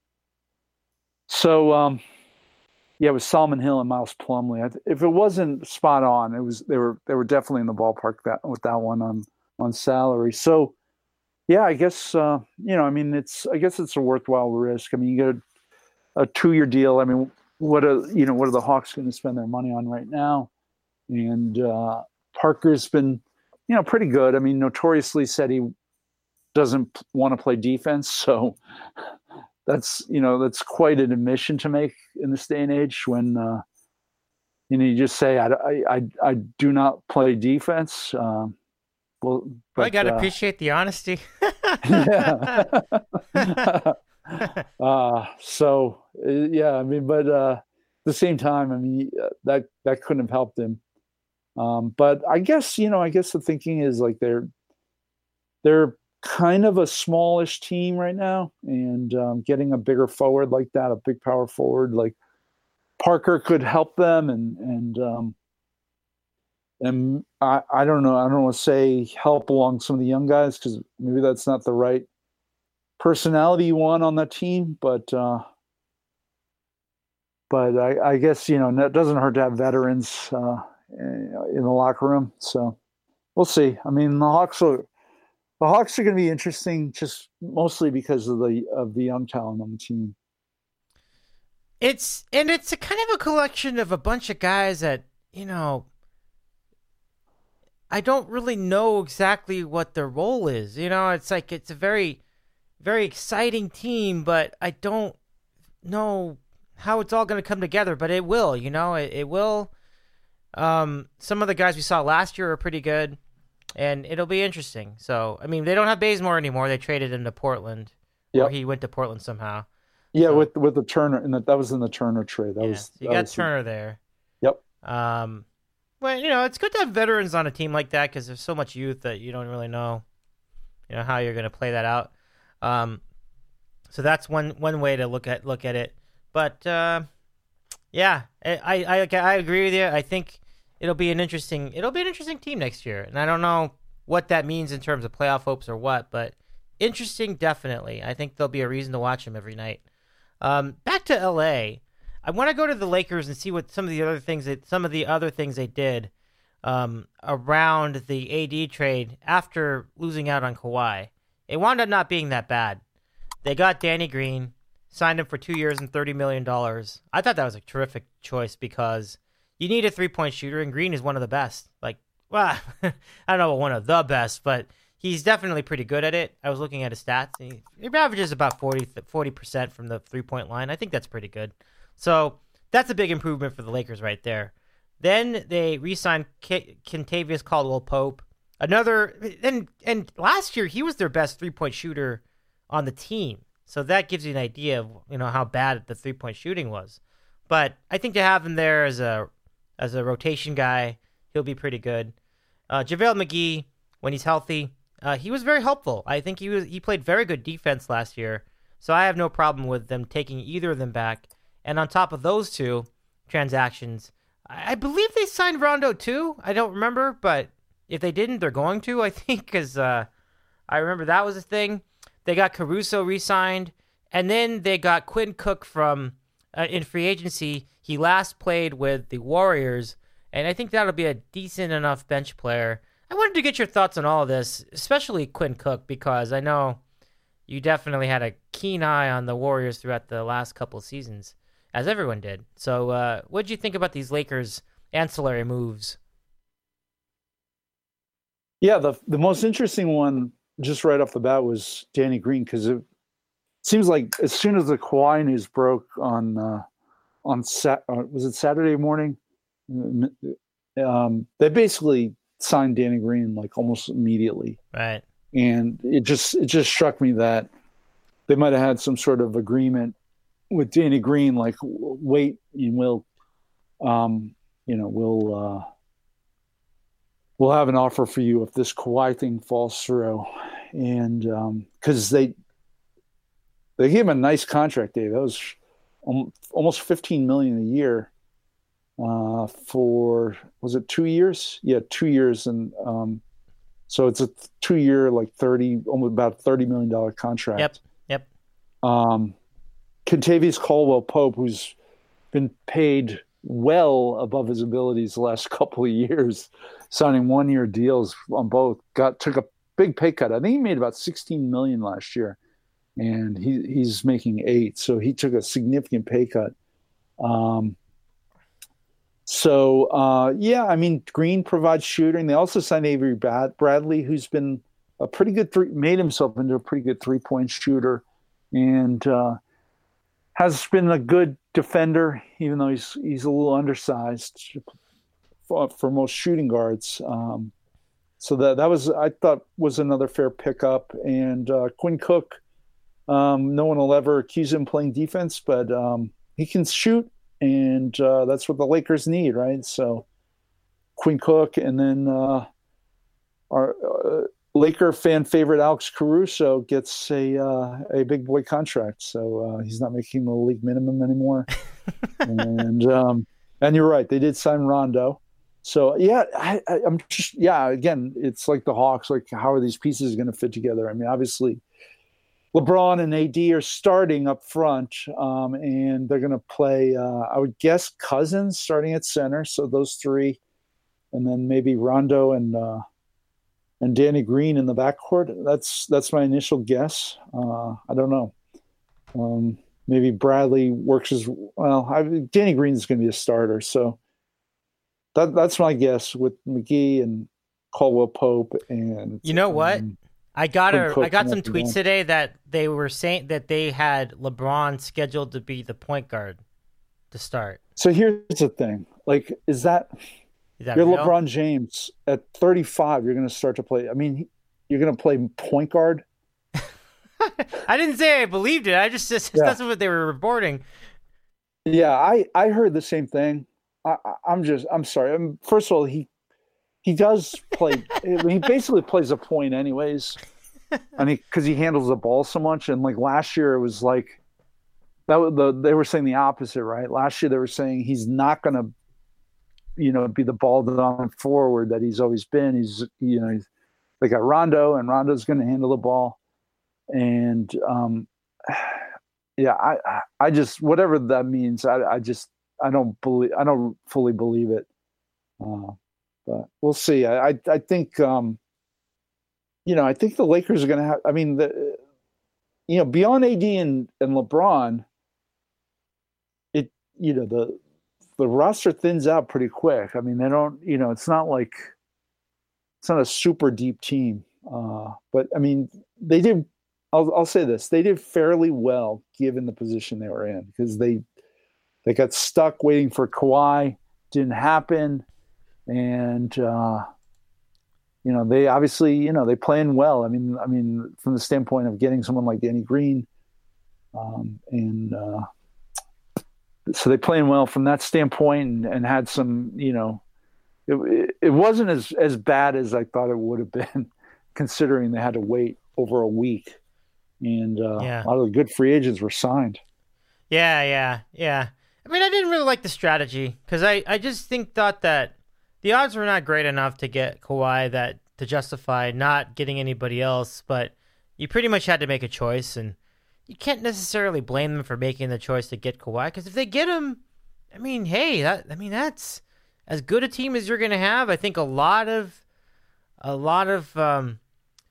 So, um, yeah, it was Solomon Hill and Miles Plumlee. I th- if it wasn't spot on, it was they were they were definitely in the ballpark that with that one on on salary. So, yeah, I guess uh, you know, I mean, it's I guess it's a worthwhile risk. I mean, you get a, a two year deal. I mean, what are you know what are the Hawks going to spend their money on right now? And uh, Parker's been, you know, pretty good. I mean, notoriously said he doesn't p- want to play defense, so that's you know that's quite an admission to make in this day and age. When uh, you know you just say I, I, I, I do not play defense. Um, well, but, I gotta uh, appreciate the honesty. yeah. uh, so uh, yeah, I mean, but uh, at the same time, I mean, uh, that that couldn't have helped him. Um, but I guess you know, I guess the thinking is like they're they're kind of a smallish team right now, and um, getting a bigger forward like that, a big power forward like Parker, could help them, and and um, and I I don't know, I don't want to say help along some of the young guys because maybe that's not the right personality you want on that team, but uh, but I, I guess you know it doesn't hurt to have veterans uh, in the locker room. So we'll see. I mean, the Hawks are the Hawks are going to be interesting, just mostly because of the of the young talent on the team. It's and it's a kind of a collection of a bunch of guys that you know. I don't really know exactly what their role is. You know, it's like it's a very very exciting team, but I don't know how it's all going to come together, but it will, you know, it, it will. Um, some of the guys we saw last year are pretty good, and it'll be interesting. So, I mean, they don't have Bazemore anymore. They traded him to Portland, yep. or he went to Portland somehow. Yeah, so, with with the Turner, and that was in the Turner trade. That yeah, was so you that got was Turner the, there. Yep. Um, well, you know, it's good to have veterans on a team like that because there's so much youth that you don't really know, you know, how you're going to play that out. Um, so that's one one way to look at look at it. But uh, yeah, I, I I agree with you. I think it'll be an interesting it'll be an interesting team next year, and I don't know what that means in terms of playoff hopes or what, but interesting definitely. I think there'll be a reason to watch them every night. Um, back to L A, I want to go to the Lakers and see what some of the other things that some of the other things they did um, around the A D trade after losing out on Kawhi. It wound up not being that bad. They got Danny Green, signed him for two years and thirty million dollars. I thought that was a terrific choice because you need a three-point shooter, and Green is one of the best. Like, well, I don't know about one of the best, but he's definitely pretty good at it. I was looking at his stats. He, he averages about forty percent from the three-point line. I think that's pretty good. So that's a big improvement for the Lakers right there. Then they re-signed K- Kentavious Caldwell-Pope. Another, and and last year he was their best three-point shooter on the team. So that gives you an idea of, you know, how bad the three-point shooting was. But I think to have him there as a as a rotation guy, he'll be pretty good. Uh, JaVale McGee, when he's healthy, uh, he was very helpful. I think he was he played very good defense last year. So I have no problem with them taking either of them back. And on top of those two transactions, I, I believe they signed Rondo too. I don't remember, but if they didn't, they're going to, I think, because uh, I remember that was a thing. They got Caruso re-signed, and then they got Quinn Cook from uh, in free agency. He last played with the Warriors, and I think that'll be a decent enough bench player. I wanted to get your thoughts on all of this, especially Quinn Cook, because I know you definitely had a keen eye on the Warriors throughout the last couple of seasons, as everyone did. So uh, what did you think about these Lakers ancillary moves? Yeah, the the most interesting one just right off the bat was Danny Green, because it seems like as soon as the Kawhi news broke on uh, on Sat uh, was it Saturday morning, um, they basically signed Danny Green like almost immediately. Right. And it just it just struck me that they might have had some sort of agreement with Danny Green, like wait, and we'll, um, you know, we'll. Uh, We'll have an offer for you if this Kawhi thing falls through, and because um, they they gave him a nice contract, Dave. That was almost fifteen million a year, uh, for, was it two years? Yeah, two years. And um, so it's a two year, like thirty, almost about thirty million dollars contract. Yep. Yep. Um, Kentavious Caldwell-Pope, who's been paid well above his abilities the last couple of years, signing one year deals on both, got, took a big pay cut. I think he made about sixteen million dollars last year, and he, he's making eight. So he took a significant pay cut. Um, so, uh, yeah, I mean, Green provides shooting. They also signed Avery Brad- Bradley, who's been a pretty good three, made himself into a pretty good three point shooter, and uh, has been a good defender, even though he's he's a little undersized for, for most shooting guards. Um, so that that was, I thought, was another fair pickup. And uh, Quinn Cook, um, no one will ever accuse him playing defense, but um, he can shoot. And uh, that's what the Lakers need, right? So Quinn Cook, and then uh, our uh, Laker fan favorite Alex Caruso gets a uh, a big boy contract. So uh, he's not making the league minimum anymore. and um, and you're right, they did sign Rondo. So yeah, I, I, I'm just yeah. Again, it's like the Hawks. Like, how are these pieces going to fit together? I mean, obviously, LeBron and A D are starting up front, um, and they're going to play, uh, I would guess, Cousins starting at center. So those three, and then maybe Rondo and uh, and Danny Green in the backcourt. That's that's my initial guess. Uh, I don't know. Um, maybe Bradley works as well. I, Danny Green is going to be a starter, so that that's my guess with McGee and Caldwell-Pope. And you know what? Um, I got a, I got some tweets today that they were saying that they had LeBron scheduled to be the point guard to start. So here's the thing. Like, is that, is that you're real? LeBron James at thirty-five, you're going to start to play. I mean, you're going to play point guard. I didn't say I believed it. I just, just Yeah. that's what they were reporting. Yeah, I, I heard the same thing. I, I, I'm just, I'm sorry. I'm, first of all, he, He does play. I mean, he basically plays a point, anyways. And he, because he handles the ball so much. And like last year, it was like that. Was the they were saying the opposite, right? Last year, they were saying he's not going to, you know, be the ball dominant forward that he's always been. He's, you know, he's, they got Rondo, and Rondo's going to handle the ball. And um, yeah, I, I just whatever that means, I, I just I don't believe I don't fully believe it. Uh, But we'll see. I, I, I think, um, you know, I think the Lakers are going to have, I mean, the, you know, beyond A D and, and LeBron, it, you know, the, the roster thins out pretty quick. I mean, they don't, you know, it's not like, it's not a super deep team. Uh, but I mean, they did, I'll, I'll say this, they did fairly well given the position they were in, because they, they got stuck waiting for Kawhi. Didn't happen. And, uh, you know, they obviously, you know, they playing well. I mean, I mean, from the standpoint of getting someone like Danny Green, um, and uh, so they playing well from that standpoint, and, and had some, you know, it, it, it wasn't as, as bad as I thought it would have been, considering they had to wait over a week, and uh, Yeah. a lot of the good free agents were signed. Yeah, yeah, yeah. I mean, I didn't really like the strategy because I, I just think thought that the odds were not great enough to get Kawhi that to justify not getting anybody else, but you pretty much had to make a choice, and you can't necessarily blame them for making the choice to get Kawhi, because if they get him, I mean, hey, that I mean that's as good a team as you're going to have. I think a lot of a lot of um,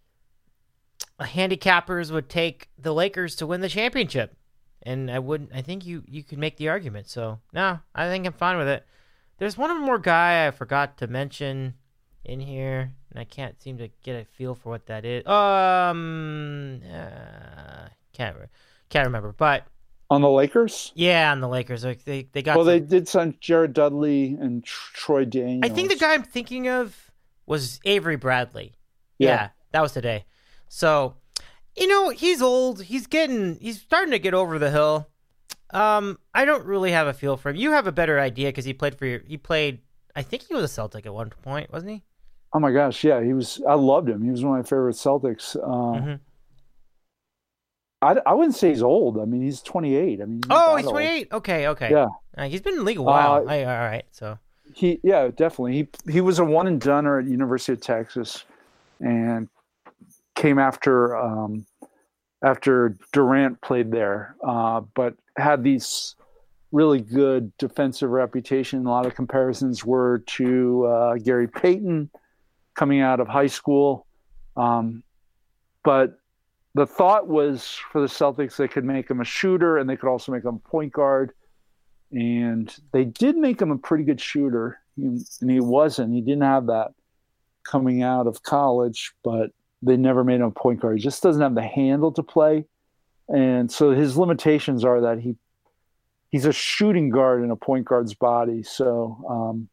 handicappers would take the Lakers to win the championship, and I wouldn't. I think you you could make the argument. So no, I think I'm fine with it. There's one more guy I forgot to mention in here, and I can't seem to get a feel for what that is. Um, uh, can't can't remember. But On the Lakers? yeah, on the Lakers, like they they got. Well, some- they did sign Jared Dudley and Tr- Troy Daniels. I think the guy I'm thinking of was Avery Bradley. Yeah, Yeah. that was today. So, you know, he's old. He's getting. He's starting to get over the hill. Um, I don't really have a feel for him. You have a better idea because he played for your. He played. I think he was a Celtic at one point, wasn't he? Oh my gosh, yeah, he was. I loved him. He was one of my favorite Celtics. Uh, Mm-hmm. I, I wouldn't say he's old. I mean, he's twenty-eight. I mean, he's oh, he's twenty-eight. Old. Okay, okay. Yeah, uh, he's been in the league a while. Uh, I, all right, so he, yeah, definitely. He he was a one and doneer at University of Texas, and came after um, after Durant played there, uh, but had these really good defensive reputation. A lot of comparisons were to uh, Gary Payton coming out of high school. Um, but the thought was for the Celtics, they could make him a shooter and they could also make him a point guard. And they did make him a pretty good shooter. And he wasn't. He didn't have that coming out of college, but they never made him a point guard. He just doesn't have the handle to play. And so his limitations are that he he's a shooting guard in a point guard's body. So um,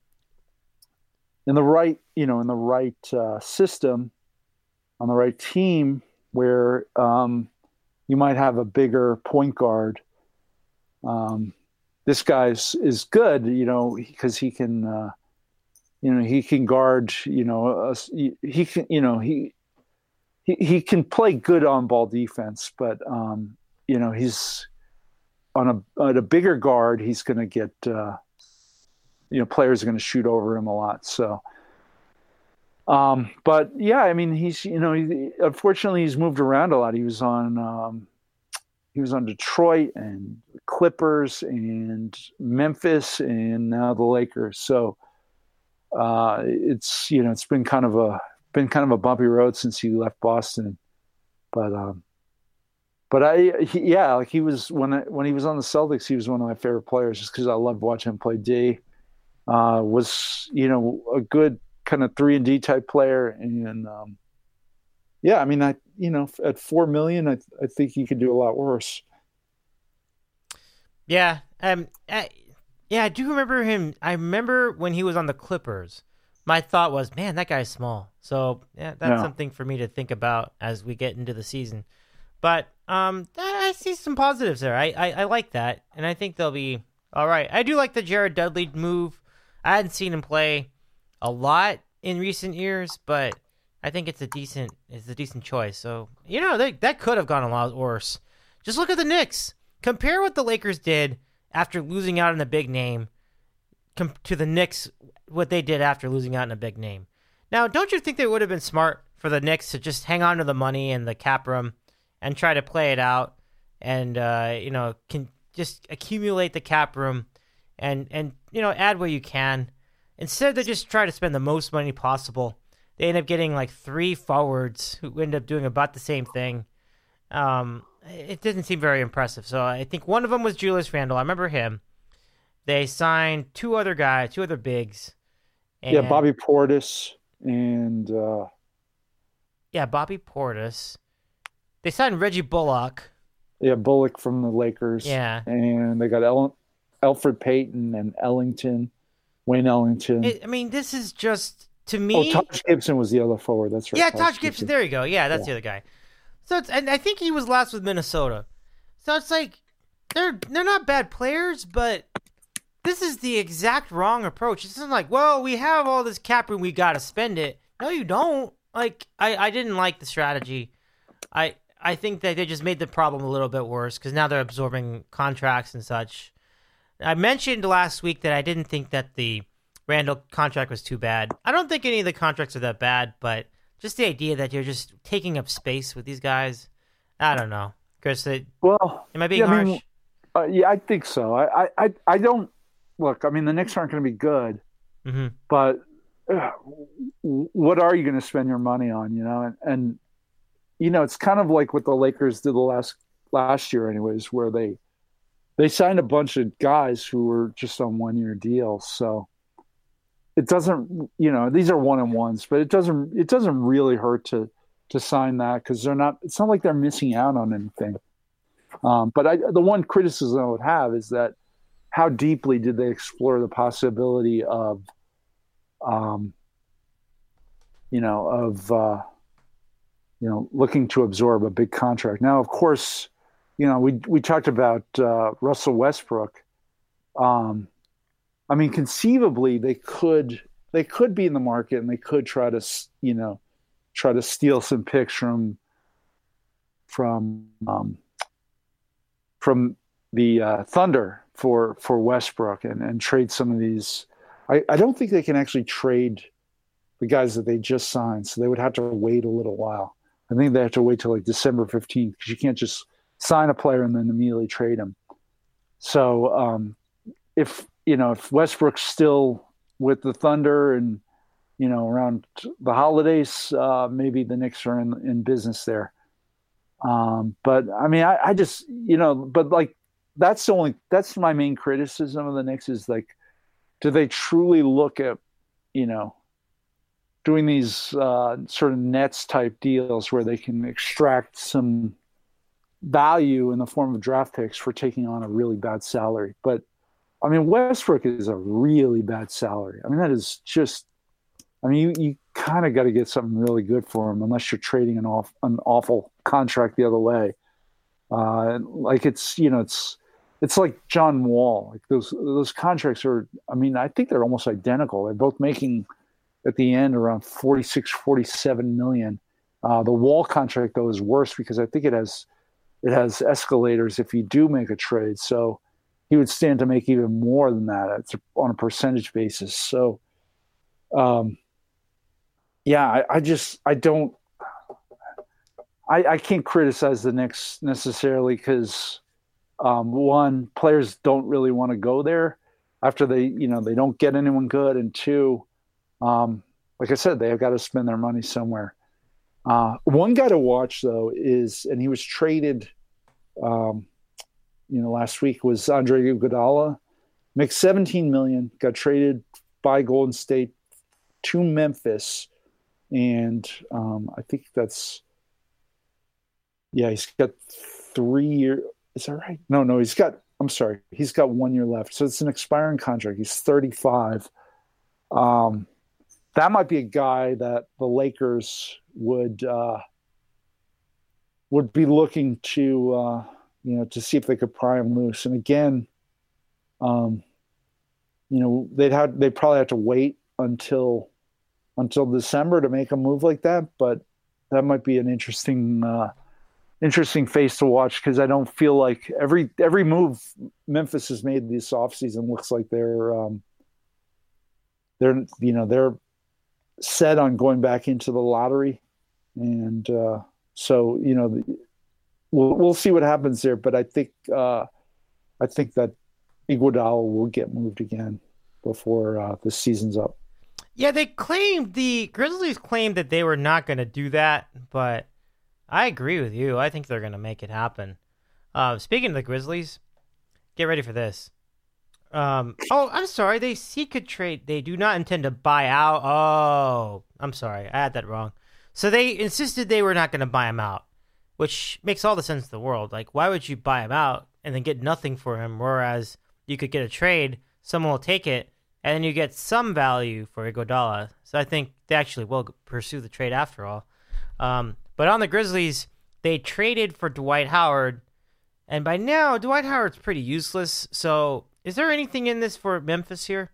in the right, you know, in the right uh, system, on the right team, where um, you might have a bigger point guard, um, this guy's is good, you know, because he can, uh, you know, he can guard, you know, uh, he can, you know, he he he can play good on ball defense, but um, you know, he's on a on a bigger guard, he's going to get, uh, you know, players are going to shoot over him a lot. So, um, but yeah, I mean, he's, you know, he, unfortunately he's moved around a lot. He was on, um, he was on Detroit and Clippers and Memphis and now the Lakers. So, uh, it's, you know, it's been kind of a, been kind of a bumpy road since he left Boston, but, um, But I, he, yeah, like he was when I, when he was on the Celtics, he was one of my favorite players, just because I loved watching him play D. Uh, was you know a good kind of three and D type player, and um, yeah, I mean, I you know at four million, I I think he could do a lot worse. Yeah, um, I, yeah, I do remember him. I remember when he was on the Clippers. My thought was, man, that guy's small. So yeah, that's yeah. something for me to think about as we get into the season. But um, I see some positives there. I, I, I like that, and I think they'll be all right. I do like the Jared Dudley move. I hadn't seen him play a lot in recent years, but I think it's a decent it's a decent choice. So you know they, that could have gone a lot worse. Just look at the Knicks. Compare what the Lakers did after losing out on a big name com- to the Knicks, what they did after losing out on a big name. Now, don't you think it would have been smart for the Knicks to just hang on to the money and the cap room and try to play it out, and uh, you know, can just accumulate the cap room, and and you know, add what you can. Instead, they just try to spend the most money possible. They end up getting like three forwards who end up doing about the same thing. Um, it didn't seem very impressive. So I think one of them was Julius Randle. I remember him. They signed two other guys, two other bigs. And, yeah, Bobby Portis and uh... yeah, Bobby Portis. They signed Reggie Bullock. Yeah, Bullock from the Lakers. Yeah. And they got El- Elfrid Payton and Ellington, Wayne Ellington. It, I mean, this is just, to me... Oh, Taj Gibson was the other forward. That's right. Yeah, Taj, Taj Gibson. Gibson. There you go. Yeah, that's yeah. the other guy. So it's, and I think he was last with Minnesota. So it's like, they're they're not bad players, but this is the exact wrong approach. It's not like, well, we have all this cap room, we got to spend it. No, you don't. Like, I, I didn't like the strategy. I... I think that they just made the problem a little bit worse because now they're absorbing contracts and such. I mentioned last week that I didn't think that the Randall contract was too bad. I don't think any of the contracts are that bad, but just the idea that you're just taking up space with these guys, I don't know. Chris, it, well, am I being yeah, harsh? I mean, uh, yeah, I think so. I, I, I don't look. I mean, the Knicks aren't going to be good, mm-hmm. but uh, what are you going to spend your money on? You know, and. and you know, it's kind of like what the Lakers did the last last year, anyways, where they they signed a bunch of guys who were just on one year deals. So it doesn't, you know, these are one and ones, but it doesn't it doesn't really hurt to to sign that because they're not. It's not like they're missing out on anything. Um, but I, the one criticism I would have is that how deeply did they explore the possibility of, um, you know, of uh, you know, looking to absorb a big contract. Now, of course, you know, we we talked about uh, Russell Westbrook. Um, I mean, conceivably, they could they could be in the market and they could try to, you know, try to steal some picks from from um, from the uh, Thunder for for Westbrook and, and trade some of these. I, I don't think they can actually trade the guys that they just signed, so they would have to wait a little while. I think they have to wait till like December fifteenth because you can't just sign a player and then immediately trade him. So um, if you know if Westbrook's still with the Thunder and you know around the holidays, uh, maybe the Knicks are in, in business there. Um, but I mean, I, I just you know, but like that's the only that's my main criticism of the Knicks is like, do they truly look at you know doing these uh, sort of Nets type deals where they can extract some value in the form of draft picks for taking on a really bad salary? But I mean, Westbrook is a really bad salary. I mean, that is just, I mean, you, you kind of got to get something really good for him unless you're trading an off an awful contract the other way. Uh, like it's, you know, it's, it's like John Wall, like those, those contracts are, I mean, I think they're almost identical. They're both making at the end around forty-six, forty-seven million. Uh, the Wall contract though is worse because I think it has, it has escalators if you do make a trade. So he would stand to make even more than that. It's on a percentage basis. So, um, yeah, I, I just, I don't, I, I can't criticize the Knicks necessarily because um, one, players don't really want to go there after they, you know, they don't get anyone good. And two, um, like I said, they've got to spend their money somewhere. Uh, one guy to watch though is, and he was traded, um, you know, last week was Andre Iguodala, makes seventeen million, got traded by Golden State to Memphis. And um, I think that's, yeah, he's got three years. Is that right? No, no, he's got, I'm sorry. He's got one year left. So it's an expiring contract. He's thirty-five. Um, that might be a guy that the Lakers would, uh, would be looking to, uh, you know, to see if they could pry him loose. And again, um, you know, they'd have, they'd probably have to wait until, until December to make a move like that. But that might be an interesting, uh, interesting face to watch because I don't feel like every, every move Memphis has made this offseason looks like they're, um, they're, you know, they're set on going back into the lottery. And, uh, so, you know, the, We'll, we'll see what happens there, but I think uh, I think that Iguodala will get moved again before uh, the season's up. Yeah, they claimed the Grizzlies claimed that they were not going to do that, but I agree with you. I think they're going to make it happen. Uh, speaking of the Grizzlies, get ready for this. Um, oh, I'm sorry. They seek a trade. They do not intend to buy out. Oh, I'm sorry. I had that wrong. So they insisted they were not going to buy him out, which makes all the sense in the world. Like, why would you buy him out and then get nothing for him, whereas you could get a trade, someone will take it, and then you get some value for Iguodala. So I think they actually will pursue the trade after all. Um, but on the Grizzlies, they traded for Dwight Howard, and by now, Dwight Howard's pretty useless. So is there anything in this for Memphis here?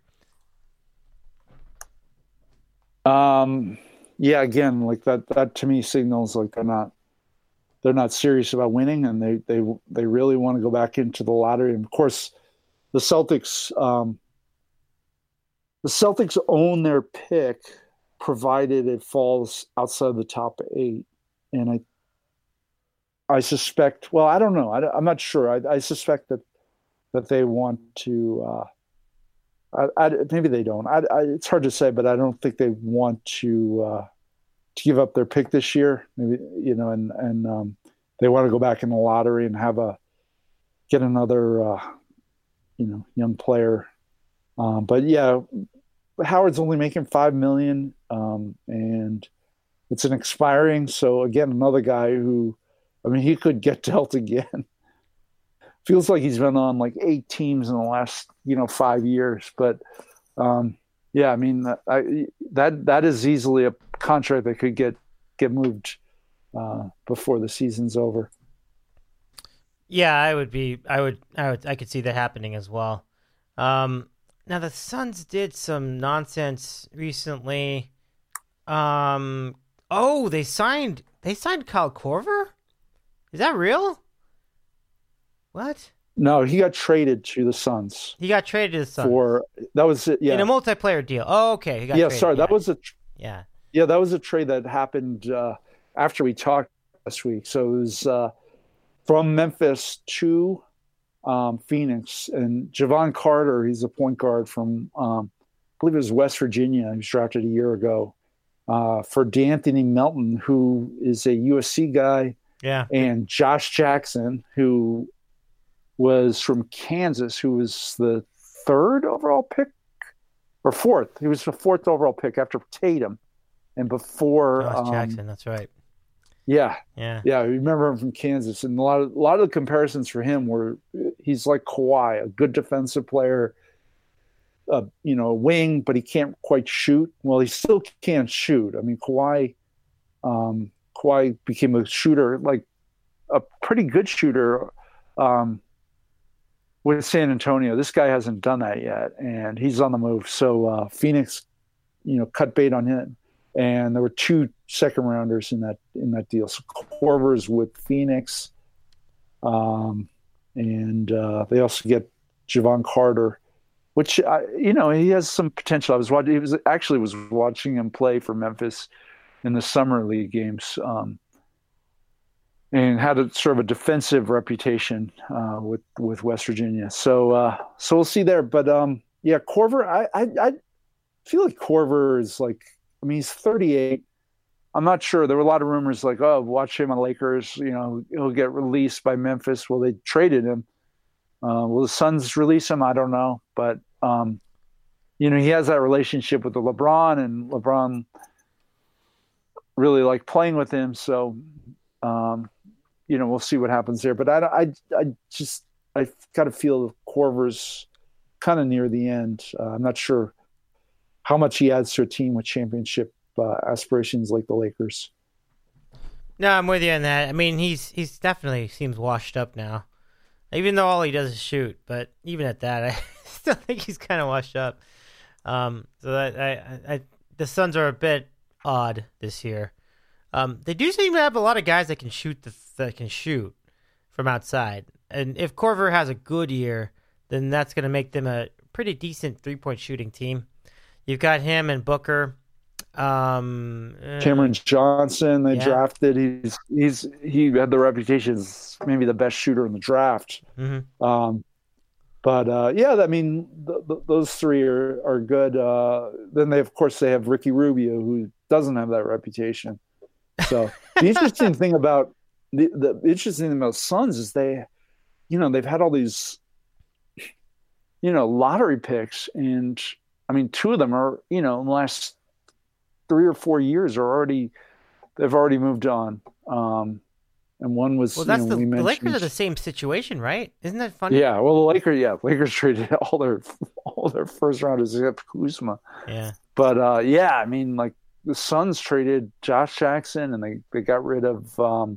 Um, yeah, again, like that, that to me signals like they're not, they're not serious about winning, and they they they really want to go back into the lottery. And of course, the Celtics um, the Celtics own their pick, provided it falls outside the top eight. And I I suspect, well, I don't know, I, I'm not sure. I, I suspect that that they want to. Uh, I, I, maybe they don't. I, I, it's hard to say, but I don't think they want to. Uh, to give up their pick this year, maybe, you know, and, and, um, they want to go back in the lottery and have a, get another, uh, you know, young player. Um, but yeah, Howard's only making five million, um, and it's an expiring. So again, another guy who, I mean, he could get dealt again. Feels like he's been on like eight teams in the last, you know, five years, but, um, yeah, I mean, I, that that is easily a contract that could get get moved uh, before the season's over. Yeah, I would be. I would. I would. I could see that happening as well. Um, now the Suns did some nonsense recently. Um. Oh, they signed. They signed Kyle Korver. Is that real? What? No, he got traded to the Suns. He got traded to the Suns for that was it. Yeah, in a multiplayer deal. Oh, okay. He got yeah, traded. sorry, yeah. that was a yeah, yeah, that was a trade that happened uh, after we talked last week. So it was uh, from Memphis to um, Phoenix, and Javon Carter. He's a point guard from um, I believe it was West Virginia. He was drafted a year ago uh, for D'Anthony Melton, who is a U S C guy. Yeah, and Josh Jackson, who was from Kansas, who was the third overall pick or fourth. He was the fourth overall pick after Tatum, and before Josh um, Jackson. That's right. Yeah, Yeah, yeah. I remember him from Kansas, and a lot of a lot of the comparisons for him were he's like Kawhi, a good defensive player, uh, you know, a wing, but he can't quite shoot. Well, he still can't shoot. I mean, Kawhi, um, Kawhi became a shooter, like a pretty good shooter. Um, with San Antonio. This guy hasn't done that yet, and he's on the move. So uh, Phoenix, you know, cut bait on him, and there were two second rounders in that in that deal. So Korver's with Phoenix, um, and uh, they also get Javon Carter, which I, you know, he has some potential. I was watching. He was actually was watching him play for Memphis in the summer league games. Um, And had a sort of a defensive reputation uh, with with West Virginia, so uh, so we'll see there. But um, yeah, Korver, I, I I feel like Korver is like, I mean, he's thirty-eight. I'm not sure. There were a lot of rumors like, oh, watch him on Lakers. You know, he'll get released by Memphis. Well, they traded him. Uh, will the Suns release him? I don't know, but um, you know, he has that relationship with the LeBron, and LeBron really liked playing with him. So. Um, You know, we'll see what happens there. But I, I, I just, I got to feel Korver's kind of near the end. Uh, I'm not sure how much he adds to a team with championship uh, aspirations like the Lakers. No, I'm with you on that. I mean, he's he's definitely seems washed up now, even though all he does is shoot. But even at that, I still think he's kind of washed up. Um, so that I, I, I, the Suns are a bit odd this year. Um, they do seem to have a lot of guys that can shoot the, that can shoot from outside, and if Korver has a good year, then that's going to make them a pretty decent three point shooting team. You've got him and Booker, um, Cameron Johnson. They yeah. drafted. He's he's he had the reputation as maybe the best shooter in the draft. Mm-hmm. Um, but uh, yeah, I mean, th- th- those three are are good. Uh, then they of course they have Ricky Rubio, who doesn't have that reputation. So the interesting thing about the, the interesting thing about Suns is they, you know, they've had all these, you know, lottery picks, and I mean, two of them are, you know, in the last three or four years are already, they've already moved on. Um, and one was, well, that's you know, the, we the mentioned, Lakers are the same situation, right? Isn't that funny? Yeah, well, the Lakers, yeah, Lakers traded all their all their first rounders except Kuzma. Yeah, but uh, yeah, I mean, like. The Suns traded Josh Jackson, and they, they got rid of um,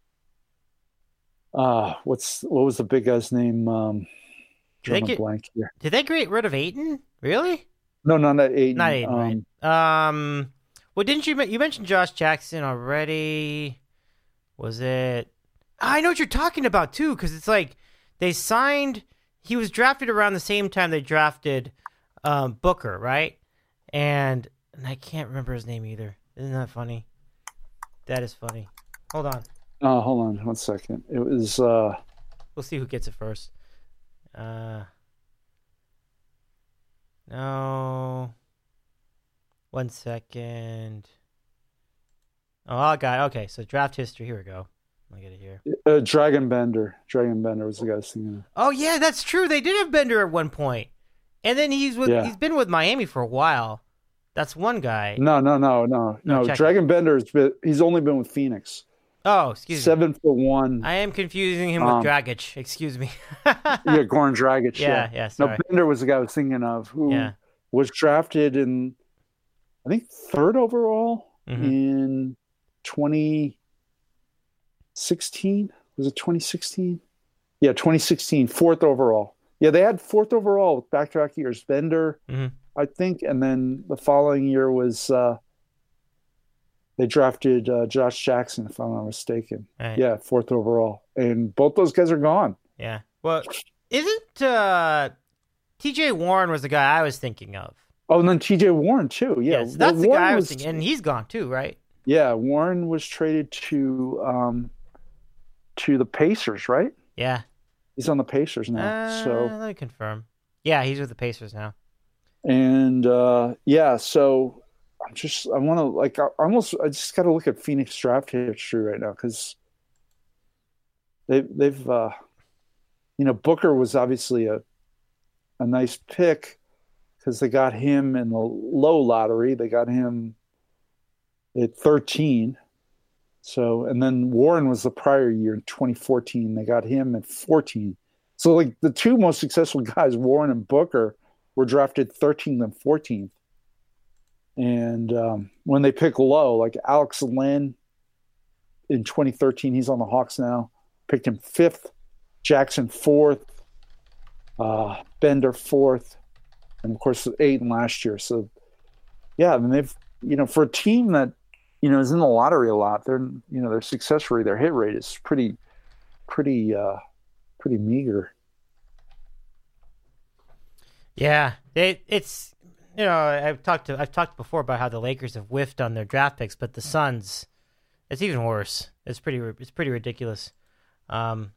uh, what's what was the big guy's name? Um, did they get, blank here. Did they get rid of Ayton? Really? No, no, not Ayton. Not Ayton, um, right? Um, well, didn't you you mentioned Josh Jackson already? Was it? I know what you're talking about too, because it's like they signed. He was drafted around the same time they drafted um, Booker, right? And And I can't remember his name either. Isn't that funny? That is funny. Hold on. Oh, hold on one second. It was. Uh... We'll see who gets it first. Uh, no. One second. Oh, I got it. Okay, so draft history. Here we go. Let me get it here. Uh, Dragon Bender. Dragon Bender was the guy I was thinking of. Oh yeah, that's true. They did have Bender at one point, and then he's with Yeah. he's been with Miami for a while. That's one guy. No, no, no, no, No, no. check Dragon Bender's been, he's only been with Phoenix. Oh, excuse Seven me. foot one. I am confusing him Um, with Dragic. Excuse me. Yeah, Goran Dragic. Yeah, Yeah, yeah, No, sorry. Bender was the guy I was thinking of, who Yeah. was drafted in, I think, third overall Mhm. in twenty sixteen. Was it twenty sixteen? Yeah, twenty sixteen, fourth overall. Yeah, they had fourth overall with back-to-back years. Bender, Mhm. I think, and then the following year was uh, they drafted uh, Josh Jackson, if I'm not mistaken. Right. Yeah, fourth overall, and both those guys are gone. Yeah. Well, isn't uh, T J Warren was the guy I was thinking of? Oh, and then T J Warren too. Yeah, yes, that's well, the Warren guy I was was, thinking, and he's gone too, right? Yeah, Warren was traded to um, to the Pacers, right? Yeah, he's on the Pacers now. Uh, so let me confirm. Yeah, he's with the Pacers now. And uh, yeah, so I'm just I want to like I almost I just got to look at Phoenix draft history right now because they they've uh, you know Booker was obviously a a nice pick because they got him in the low lottery. They got him at thirteen. So and then Warren was the prior year in twenty fourteen. They got him at fourteen. So like the two most successful guys, Warren and Booker, were drafted thirteenth and fourteenth. And um, when they pick low, like Alex Len in twenty thirteen, he's on the Hawks now, picked him fifth, Jackson fourth, uh, Bender fourth, and of course Ayton last year. So yeah, I mean they've, you know, for a team that, you know, is in the lottery a lot, their, you know, their success rate, their hit rate is pretty, pretty, uh, pretty meager. Yeah, they, it's, you know, I've talked to I've talked before about how the Lakers have whiffed on their draft picks, but the Suns, it's even worse. It's pretty it's pretty ridiculous. Um,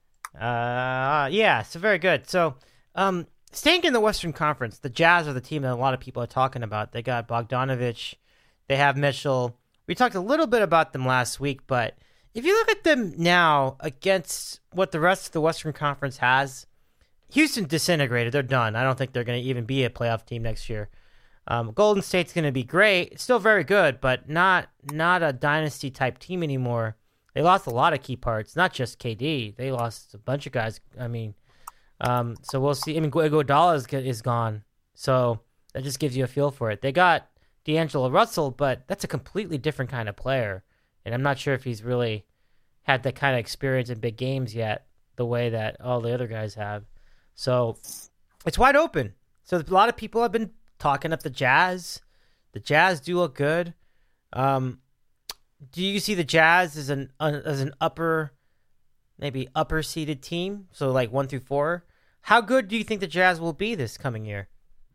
uh, yeah, so very good. So, um, staying in the Western Conference, the Jazz are the team that a lot of people are talking about. They got Bogdanovich, they have Mitchell. We talked a little bit about them last week, but if you look at them now against what the rest of the Western Conference has, Houston disintegrated. They're done. I don't think they're going to even be a playoff team next year. Um, Golden State's going to be great. It's still very good, but not not a dynasty type team anymore. They lost a lot of key parts, not just K D. They lost a bunch of guys. I mean, um, so we'll see. I mean, Iguodala is, is gone, so that just gives you a feel for it. They got D'Angelo Russell, but that's a completely different kind of player, and I'm not sure if he's really had that kind of experience in big games yet, the way that all the other guys have. So it's wide open. So a lot of people have been talking up the Jazz. The Jazz do look good. Um, do you see the Jazz as an uh, as an upper, maybe upper seeded team? So like one through four. How good do you think the Jazz will be this coming year?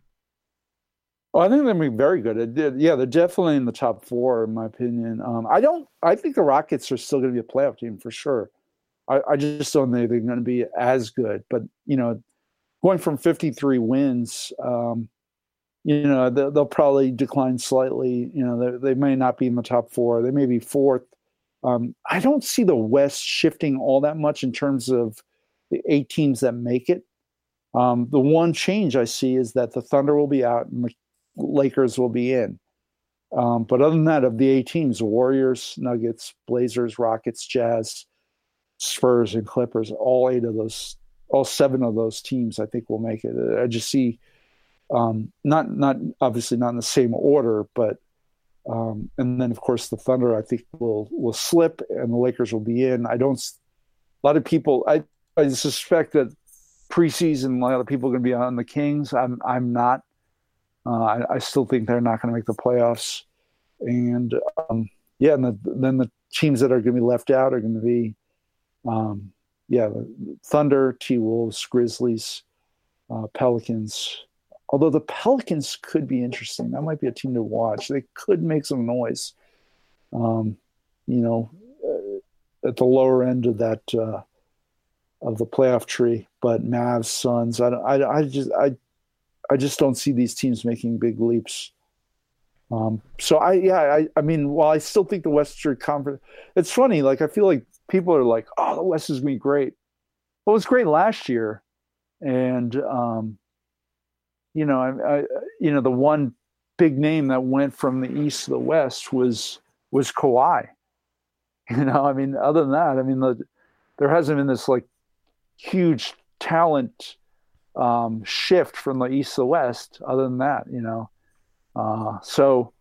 Well, I think they'll be very good. It did, yeah, they're definitely in the top four, in my opinion. Um, I don't. I think the Rockets are still going to be a playoff team for sure. I, I just don't think they're going to be as good. But you know, going from fifty-three wins, um, you know, they'll, they'll probably decline slightly. You know, they may not be in the top four. They may be fourth. Um, I don't see the West shifting all that much in terms of the eight teams that make it. Um, the one change I see is that the Thunder will be out and the Lakers will be in. Um, but other than that, of the eight teams, Warriors, Nuggets, Blazers, Rockets, Jazz, Spurs, and Clippers, all eight of those, all seven of those teams, I think will make it. I just see, um, not not obviously not in the same order, but um, and then of course the Thunder, I think will will slip, and the Lakers will be in. I don't. A lot of people, I I suspect that preseason a lot of people are going to be on the Kings. I'm I'm not. Uh, I, I still think they're not going to make the playoffs, and um, yeah, and the, then the teams that are going to be left out are going to be, um, yeah, Thunder, T-Wolves, Grizzlies, uh, Pelicans. Although the Pelicans could be interesting, that might be a team to watch. They could make some noise, um, you know, uh, at the lower end of that uh, of the playoff tree. But Mavs, Suns, I, I, I just I. I just don't see these teams making big leaps. Um, so I, yeah, I, I mean, while I still think the Western Conference, it's funny. Like I feel like people are like, "Oh, the West is going to be great." Well, it was great last year, and um, you know, I, I, you know, the one big name that went from the East to the West was was Kawhi. You know, I mean, other than that, I mean, the, there hasn't been this like huge talent um, shift from the East to the West. Other than that, you know, uh, so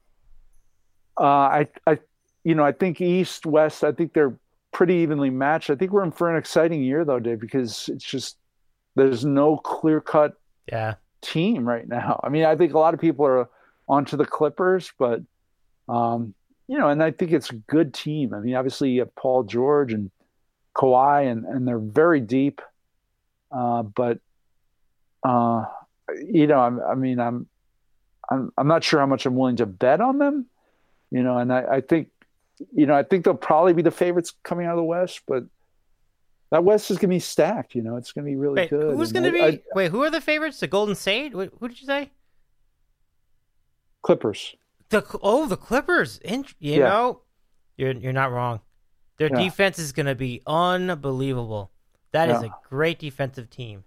uh, I, I, you know, I think East West. I think they're pretty evenly matched. I think we're in for an exciting year, though, Dave, because it's just there's no clear cut yeah. team right now. I mean, I think a lot of people are onto the Clippers, but um, you know, and I think it's a good team. I mean, obviously you have Paul George and Kawhi, and and they're very deep. Uh, but uh, you know, I'm, I mean, I'm, I'm, I'm not sure how much I'm willing to bet on them. You know, and I, I think, you know, I think they'll probably be the favorites coming out of the West, but that West is going to be stacked. You know, it's going to be really wait, good. Who's going to be? I, wait, who are the favorites? The Golden State? Who, who did you say? Clippers. The oh, the Clippers. In, you yeah. know, you're you're not wrong. Their yeah. defense is going to be unbelievable. That yeah. is a great defensive team.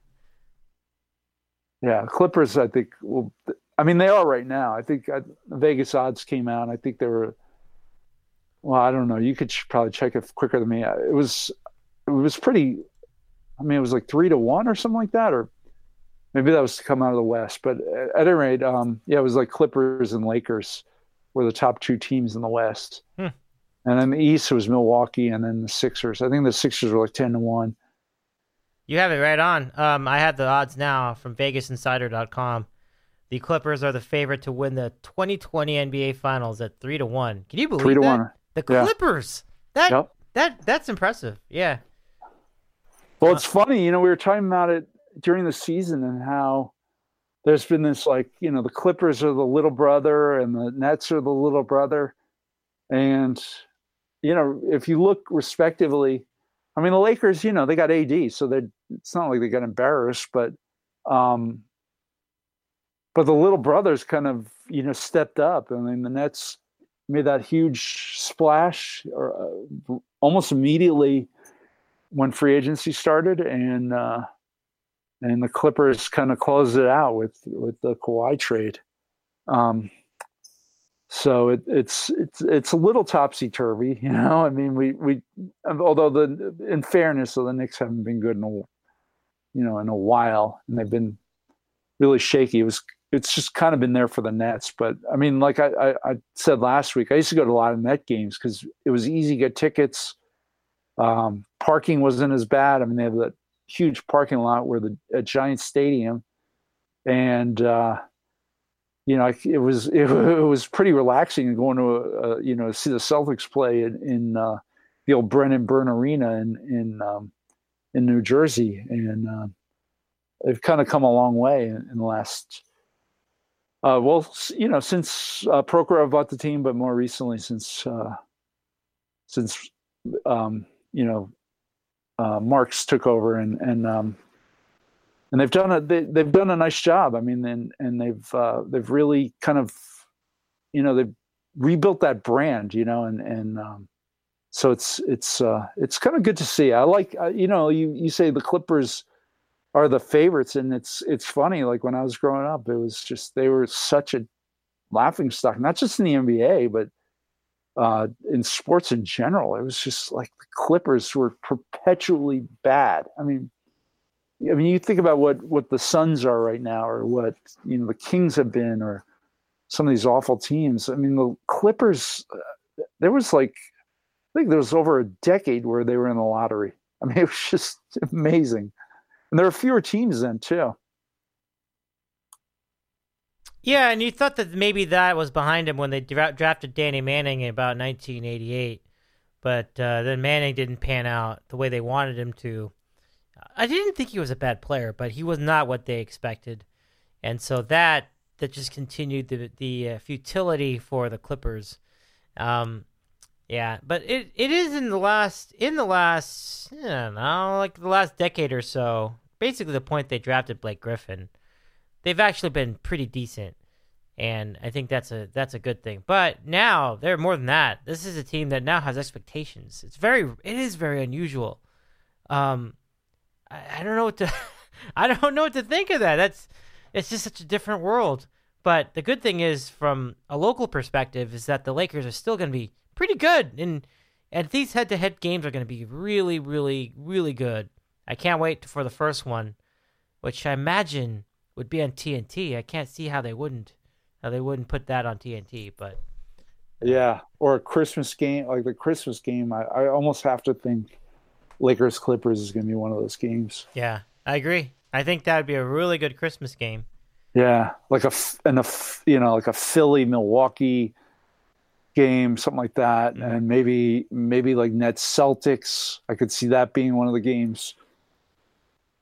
Yeah, Clippers. I think. Well, I mean, they are right now. I think I, Vegas odds came out. I think they were. Well, I don't know. You could probably check it quicker than me. It was. It was pretty. I mean, it was like three to one or something like that, or maybe that was to come out of the West. But at, at any rate, um, yeah, it was like Clippers and Lakers were the top two teams in the West. Hmm. And then the East was Milwaukee, and then the Sixers. I think the Sixers were like ten to one. You have it right on. Um, I have the odds now from Vegas Insider dot com. The Clippers are the favorite to win the twenty twenty N B A Finals at three to one. Can you believe three to that? one. The Clippers. Yeah. That yep. that that's impressive. Yeah. Well, it's funny. You know, we were talking about it during the season and how there's been this, like, you know, the Clippers are the little brother and the Nets are the little brother, and you know, if you look respectively, I mean, the Lakers, you know, they got A D, so they it's not like they got embarrassed, but um, but the little brothers kind of, you know, stepped up. I mean, the Nets made that huge splash or uh, almost immediately when free agency started, and uh, and the Clippers kind of closed it out with with the Kawhi trade. Um, So it, it's it's it's a little topsy turvy, you know. I mean, we we although the in fairness, so the Knicks haven't been good in a you know in a while, and they've been really shaky. It was it's just kind of been there for the Nets. But I mean, like I, I, I said last week, I used to go to a lot of Net games because it was easy to get tickets. Um, parking wasn't as bad. I mean, they have that huge parking lot where the at Giant Stadium, and uh, you know, it was it, it was pretty relaxing going to a, a, you know see the Celtics play in, in uh, the old Brennan Byrne Arena in in um, in New Jersey, and uh, they've kind of come a long way in, in the last. Uh, well, you know, since uh, Prokhorov bought the team, but more recently since uh, since um, you know uh, Marks took over, and and um, and they've done a they, they've done a nice job. I mean, and and they've uh, they've really kind of you know they've rebuilt that brand, you know, and and um, so it's it's uh, it's kind of good to see. I like uh, you know you you say the Clippers are the favorites, and it's it's funny. Like when I was growing up, it was just they were such a laughing stock, not just in the N B A, but uh, in sports in general. It was just like the Clippers were perpetually bad. I mean, I mean, you think about what what the Suns are right now, or what you know the Kings have been, or some of these awful teams. I mean, the Clippers. Uh, there was like, I think there was over a decade where they were in the lottery. I mean, it was just amazing. And there were fewer teams then, too. Yeah, and you thought that maybe that was behind him when they dra- drafted Danny Manning in about nineteen eighty-eight. But uh, then Manning didn't pan out the way they wanted him to. I didn't think he was a bad player, but he was not what they expected. And so that that just continued the, the uh, futility for the Clippers. Um, yeah, but it, it is in the last, in the last, I don't know, like the last decade or so, basically the point they drafted Blake Griffin, they've actually been pretty decent, and I think that's a that's a good thing. But now they're more than that. This is a team that now has expectations. It's very it is very unusual. Um, I, I don't know what to I don't know what to think of that. That's it's just such a different world. But the good thing is, from a local perspective, is that the Lakers are still going to be pretty good, and and these head-to-head games are going to be really, really, really good. I can't wait for the first one, which I imagine would be on T N T. I can't see how they wouldn't, how they wouldn't put that on T N T. But yeah, or a Christmas game, like the Christmas game. I, I almost have to think Lakers Clippers is going to be one of those games. Yeah, I agree. I think that would be a really good Christmas game. Yeah, like a and a you know like a Philly Milwaukee game, something like that, mm-hmm. and maybe maybe like Nets Celtics. I could see that being one of the games.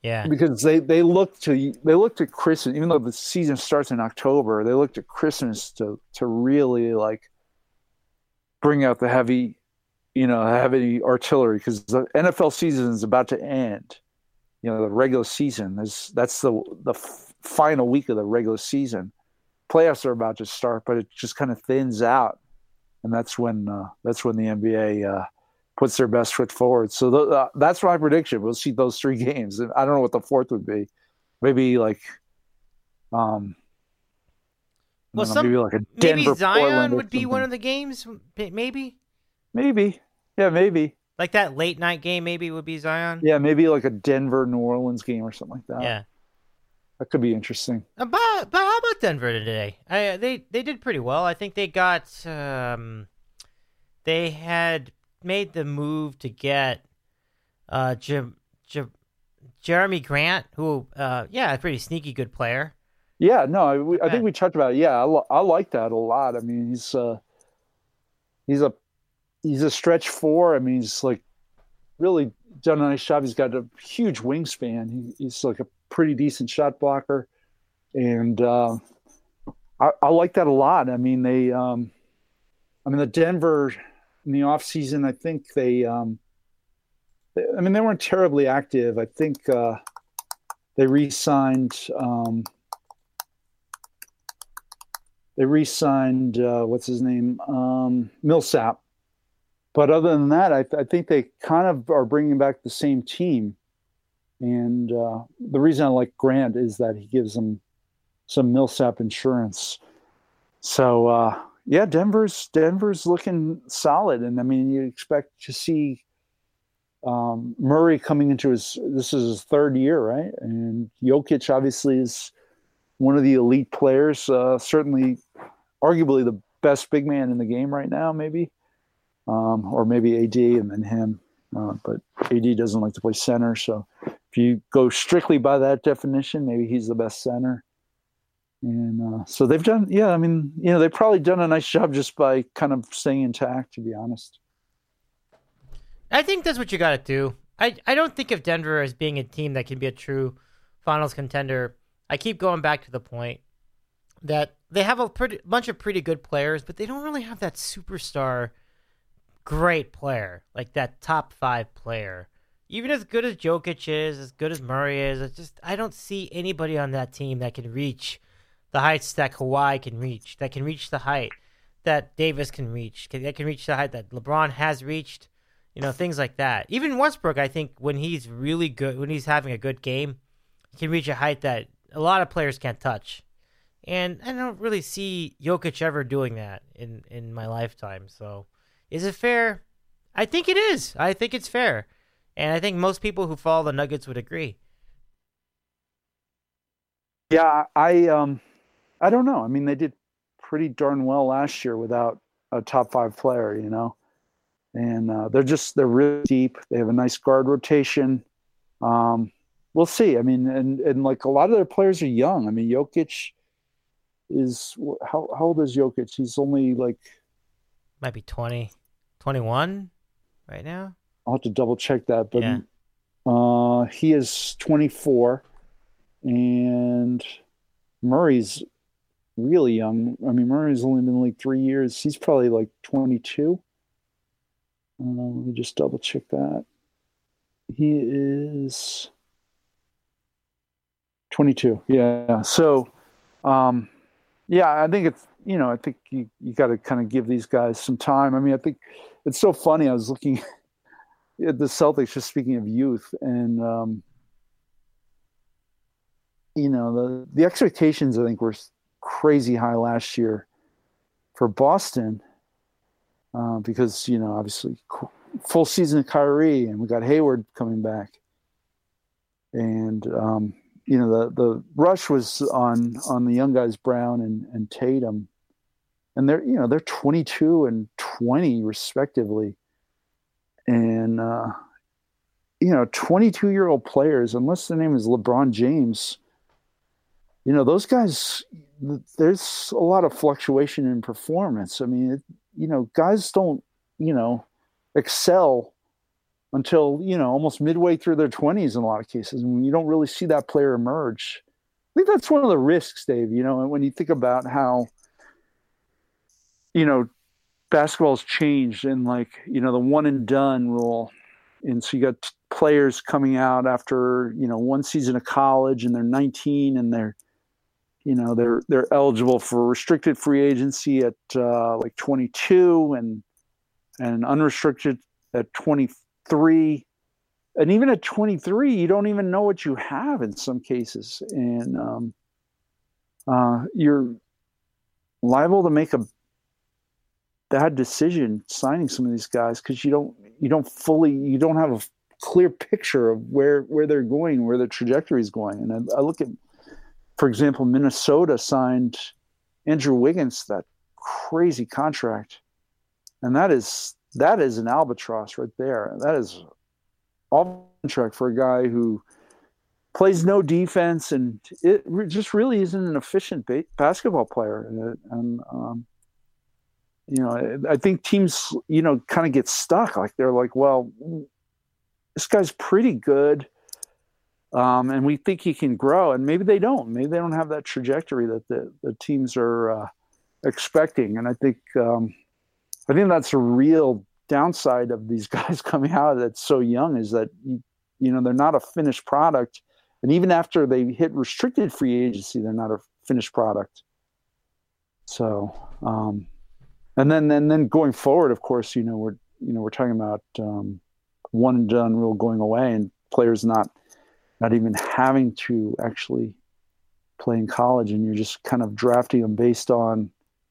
Yeah. Because they, they look to they look to Christmas, even though the season starts in October, they look to Christmas to to really like bring out the heavy, you know, heavy artillery, because the N F L season is about to end. You know, the regular season is that's the the f- final week of the regular season. Playoffs are about to start, but it just kind of thins out, and that's when uh, that's when the N B A uh, puts their best foot forward. So th- uh, that's my prediction. We'll see those three games. I don't know what the fourth would be. Maybe like, um, well, know, some, maybe like a Denver, maybe Zion Portland would be one of the games. Maybe, maybe, yeah, maybe like that late night game. Maybe would be Zion. Yeah, maybe like a Denver, New Orleans game or something like that. Yeah, that could be interesting. Uh, but, but how about Denver today? I, they they did pretty well. I think they got um, they had made the move to get uh, J- J- Jeremy Grant, who, uh, yeah, a pretty sneaky good player. Yeah, no, I, we, I think we talked about it. Yeah, I, I like that a lot. I mean, he's uh, he's a he's a stretch four. I mean, he's like really done a nice job. He's got a huge wingspan. He, he's like a pretty decent shot blocker, and uh, I, I like that a lot. I mean, they, um, I mean, the Denver. In the off season, I think they, um, they, I mean, they weren't terribly active. I think uh, they re-signed, um, they re-signed, uh, what's his name, um, Millsap. But other than that, I, th- I think they kind of are bringing back the same team. And uh, the reason I like Grant is that he gives them some Millsap insurance. So, uh, Yeah, Denver's Denver's looking solid, and I mean, you expect to see um, Murray coming into his. This is his third year, right? And Jokic obviously is one of the elite players. Uh, certainly, arguably the best big man in the game right now, maybe, um, or maybe A D and then him. Uh, but A D doesn't like to play center, so if you go strictly by that definition, maybe he's the best center. And uh, so they've done, yeah, I mean, you know, they've probably done a nice job just by kind of staying intact, to be honest. I think that's what you got to do. I, I don't think of Denver as being a team that can be a true finals contender. I keep going back to the point that they have a pretty, bunch of pretty good players, but they don't really have that superstar great player, like that top five player. Even as good as Jokic is, as good as Murray is, it's just I don't see anybody on that team that can reach the heights that Kawhi can reach, that can reach the height that Davis can reach, that can reach the height that LeBron has reached, you know, things like that. Even Westbrook, I think, when he's really good, when he's having a good game, he can reach a height that a lot of players can't touch. And I don't really see Jokic ever doing that in, in my lifetime. So is it fair? I think it is. I think it's fair. And I think most people who follow the Nuggets would agree. Yeah, I um, I don't know. I mean, they did pretty darn well last year without a top five player, you know. And uh, they're just they're really deep. They have a nice guard rotation. Um, we'll see. I mean, and and like a lot of their players are young. I mean, Jokic is how how old is Jokic? He's only like might be twenty, twenty-one right now. I'll have to double check that, but yeah. uh, he is twenty-four, and Murray's really young. I mean, Murray's only been in the league three years. He's probably like twenty-two. Uh, let me just double check that. He is twenty-two. Yeah. So, um, yeah, I think it's, you know, I think you, you got to kind of give these guys some time. I mean, I think it's so funny. I was looking at the Celtics, just speaking of youth, and, um, you know, the, the expectations, I think, were crazy high last year for Boston. Uh, because, you know, obviously full season of Kyrie, and we got Hayward coming back. And, um, you know, the, the rush was on, on the young guys, Brown and, and Tatum. And they're, you know, they're twenty-two and twenty respectively. And, uh, you know, twenty-two-year-old players, unless the name is LeBron James, you know, those guys, there's a lot of fluctuation in performance. I mean, it, you know, guys don't, you know, excel until, you know, almost midway through their twenties in a lot of cases. And you don't really see that player emerge. I think that's one of the risks, Dave, you know, when you think about how, you know, basketball's changed and like, you know, the one and done rule. And so you got players coming out after, you know, one season of college and they're nineteen and they're, you know, they're, they're eligible for restricted free agency at uh, like twenty-two and, and unrestricted at twenty-three. And even at twenty-three, you don't even know what you have in some cases. And um, uh, you're liable to make a bad decision signing some of these guys because you don't you don't fully you don't have a clear picture of where where they're going, where their trajectory is going. And I, I look at, for example, Minnesota signed Andrew Wiggins, that crazy contract, and that is that is an albatross right there. That is all contract for a guy who plays no defense and it just really isn't an efficient ba- basketball player. And, and um, you know, I think teams, you know, kind of get stuck. Like they're like, well, this guy's pretty good, um, and we think he can grow. And maybe they don't. Maybe they don't have that trajectory that the, the teams are uh, expecting. And I think, um, I think that's a real downside of these guys coming out that's so young is that, you, you know, they're not a finished product. And even after they hit restricted free agency, they're not a finished product. So, um, and then, then, then going forward, of course, you know, we're, you know, we're talking about um, one and done rule going away and players not, not even having to actually play in college. And you're just kind of drafting them based on,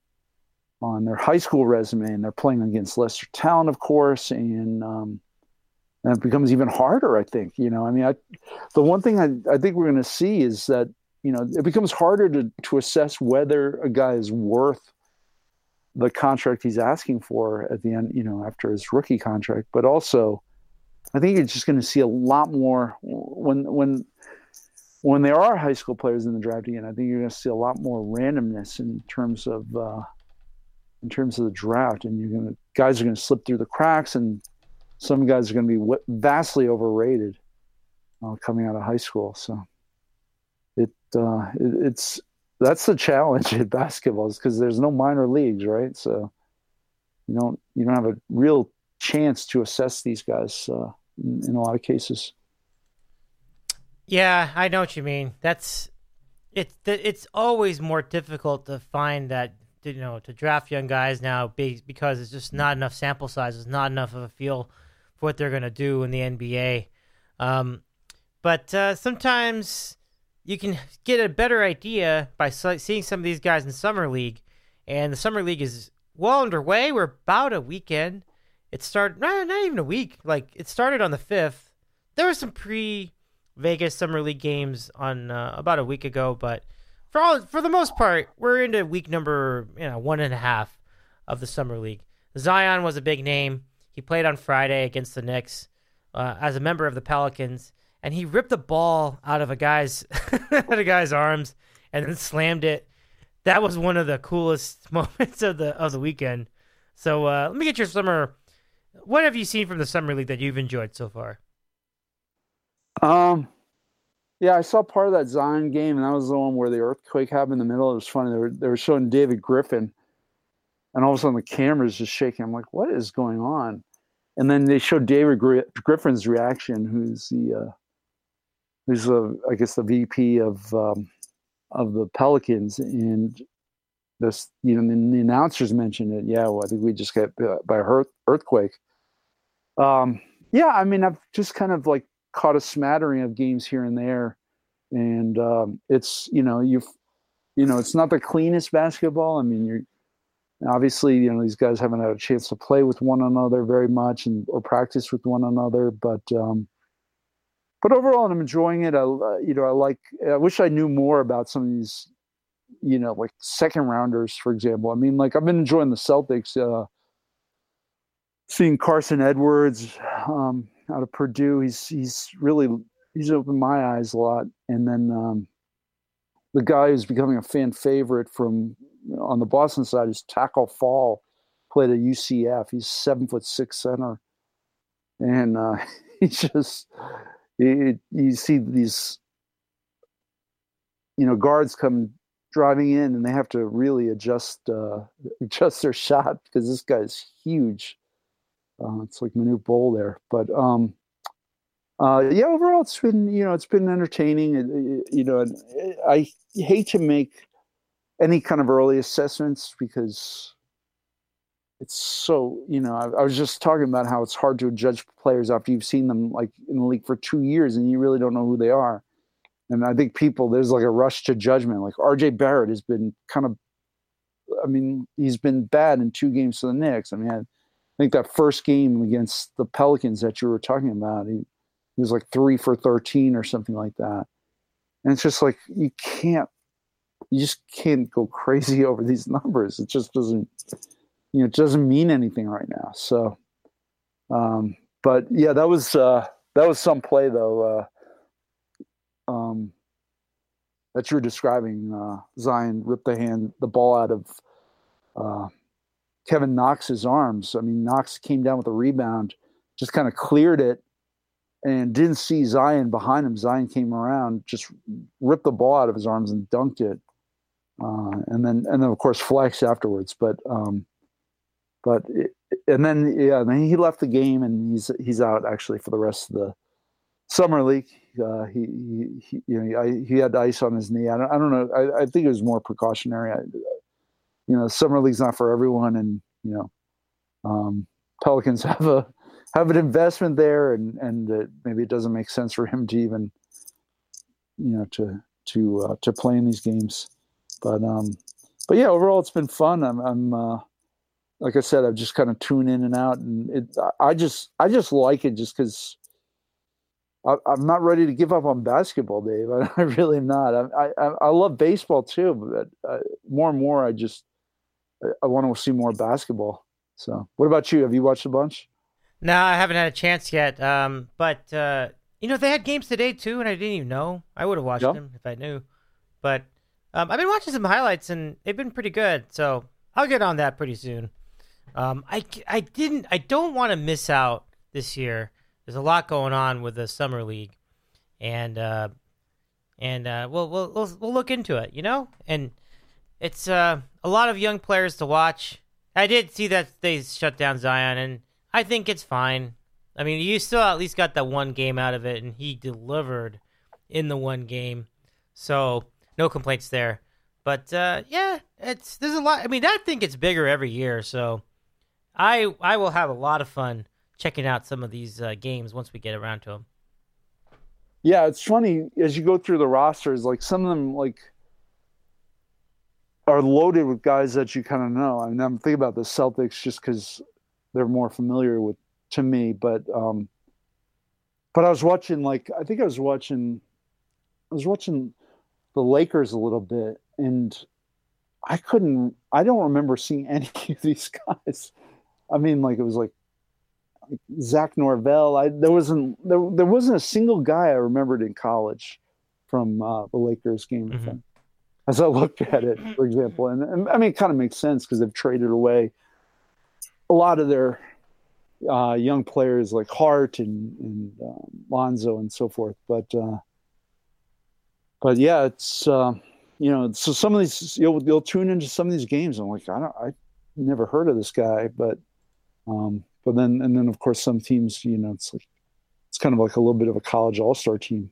on their high school resume, and they're playing against lesser talent, of course. And, um, and it becomes even harder, I think, you know, I mean, I, the one thing I, I think we're going to see is that, you know, it becomes harder to, to assess whether a guy is worth the contract he's asking for at the end, you know, after his rookie contract. But also, I think you're just going to see a lot more when, when, when there are high school players in the draft again. I think you're going to see a lot more randomness in terms of, uh, in terms of the draft, and you're going to, guys are going to slip through the cracks, and some guys are going to be vastly overrated uh, coming out of high school. So it, uh, it it's, that's the challenge in basketball, is because there's no minor leagues, right? So you don't you don't have a real chance to assess these guys uh, in, in a lot of cases. Yeah, I know what you mean. That's it's it's always more difficult to find that, you know, to draft young guys now because it's just not enough sample sizes, not enough of a feel for what they're going to do in the N B A. Um, but uh, sometimes you can get a better idea by seeing some of these guys in Summer League, and the Summer League is well underway. We're about a weekend. It started, not, not even a week. Like, it started on the fifth. There were some pre-Vegas Summer League games on uh, about a week ago, but for all for the most part, we're into week number, you know, one and a half of the Summer League. Zion was a big name. He played on Friday against the Knicks uh, as a member of the Pelicans, and he ripped the ball out of a guy's out of a guy's arms and then slammed it. That was one of the coolest moments of the of the weekend. So uh, let me get your summer. What have you seen from the Summer League that you've enjoyed so far? Um, yeah, I saw part of that Zion game, and that was the one where the earthquake happened in the middle. It was funny. They were they were showing David Griffin, and all of a sudden the camera's just shaking. I'm like, what is going on? And then they showed David Griffin's reaction, who's the uh, who's the I guess the V P of um, of the Pelicans, and this, you know, the, the announcers mentioned it. Yeah, well, I think we just got uh, by a earthquake. Um, yeah, I mean, I've just kind of like caught a smattering of games here and there, and um, it's, you know, you've, you know, it's not the cleanest basketball. I mean, you're obviously, you know, these guys haven't had a chance to play with one another very much and or practice with one another, but um, but overall, I'm enjoying it. I, you know, I like. I wish I knew more about some of these, you know, like second rounders, for example. I mean, like I've been enjoying the Celtics, uh, seeing Carson Edwards um, out of Purdue. He's he's really he's opened my eyes a lot. And then um, the guy who's becoming a fan favorite from, you know, on the Boston side is Tackle Fall, played at U C F. He's seven foot six center, and uh, he just you, you see these you know guards come driving in, and they have to really adjust uh, adjust their shot because this guy's huge. Uh, it's like Manute Bol there, but um, uh, yeah, overall it's been you know it's been entertaining. It, it, you know, I hate to make any kind of early assessments because it's so you know I, I was just talking about how it's hard to judge players after you've seen them like in the league for two years and you really don't know who they are. And I think people, there's like a rush to judgment. Like R J Barrett has been kind of, I mean, he's been bad in two games for the Knicks. I mean, I think that first game against the Pelicans that you were talking about, he, he was like three for thirteen or something like that. And it's just like, you can't, you just can't go crazy over these numbers. It just doesn't, you know, it doesn't mean anything right now. So, um, but yeah, that was, uh, that was some play though. Uh, Um, that you're describing, uh, Zion ripped the hand, the ball out of uh, Kevin Knox's arms. I mean, Knox came down with a rebound, just kind of cleared it, and didn't see Zion behind him. Zion came around, just ripped the ball out of his arms and dunked it, uh, and then and then of course flexed afterwards. But um, but it, and then yeah, then he left the game, and he's he's out actually for the rest of the summer league. Uh, he, he, he, you know, I, he had ice on his knee. I don't, I don't know. I, I think it was more precautionary. I, you know, summer league's not for everyone, and you know, um, Pelicans have a have an investment there, and and uh, maybe it doesn't make sense for him to even, you know, to to uh, to play in these games. But um, but yeah, overall it's been fun. I'm, I'm uh, like I said, I've just kind of tuned in and out, and it, I just I just like it just because. I'm not ready to give up on basketball, Dave. I, I really am not. I, I I love baseball too, but uh, more and more, I just I, I want to see more basketball. So, what about you? Have you watched a bunch? No, I haven't had a chance yet. Um, but uh, you know, they had games today too, and I didn't even know. I would have watched yep. them if I knew. But um, I've been watching some highlights, and they've been pretty good. So I'll get on that pretty soon. Um, I I didn't. I don't want to miss out this year. There's a lot going on with the summer league, and uh, and uh, we'll we'll we'll we'll look into it, you know. And it's uh, a lot of young players to watch. I did see that they shut down Zion, and I think it's fine. I mean, you still at least got that one game out of it, and he delivered in the one game, so no complaints there. But uh, yeah, it's there's a lot. I mean, I think it's bigger every year, so I I will have a lot of fun checking out some of these uh, games once we get around to them. Yeah, it's funny as you go through the rosters, like some of them like are loaded with guys that you kind of know. I mean, I'm thinking about the Celtics just because they're more familiar with to me, but um, but I was watching like I think I was watching I was watching the Lakers a little bit, and I couldn't I don't remember seeing any of these guys. I mean, like it was like. Zach Norvell. I there wasn't there, there wasn't a single guy I remembered in college from uh, the Lakers game. Mm-hmm. As I looked at it, for example, and, and I mean, it kind of makes sense because they've traded away a lot of their uh, young players like Hart and, and um, Lonzo and so forth. But uh, but yeah, it's uh, you know, so some of these you'll you'll tune into some of these games. I'm like, I don't, I never heard of this guy, but. Um, But then, and then, of course, some teams, you know, it's like it's kind of like a little bit of a college all-star team.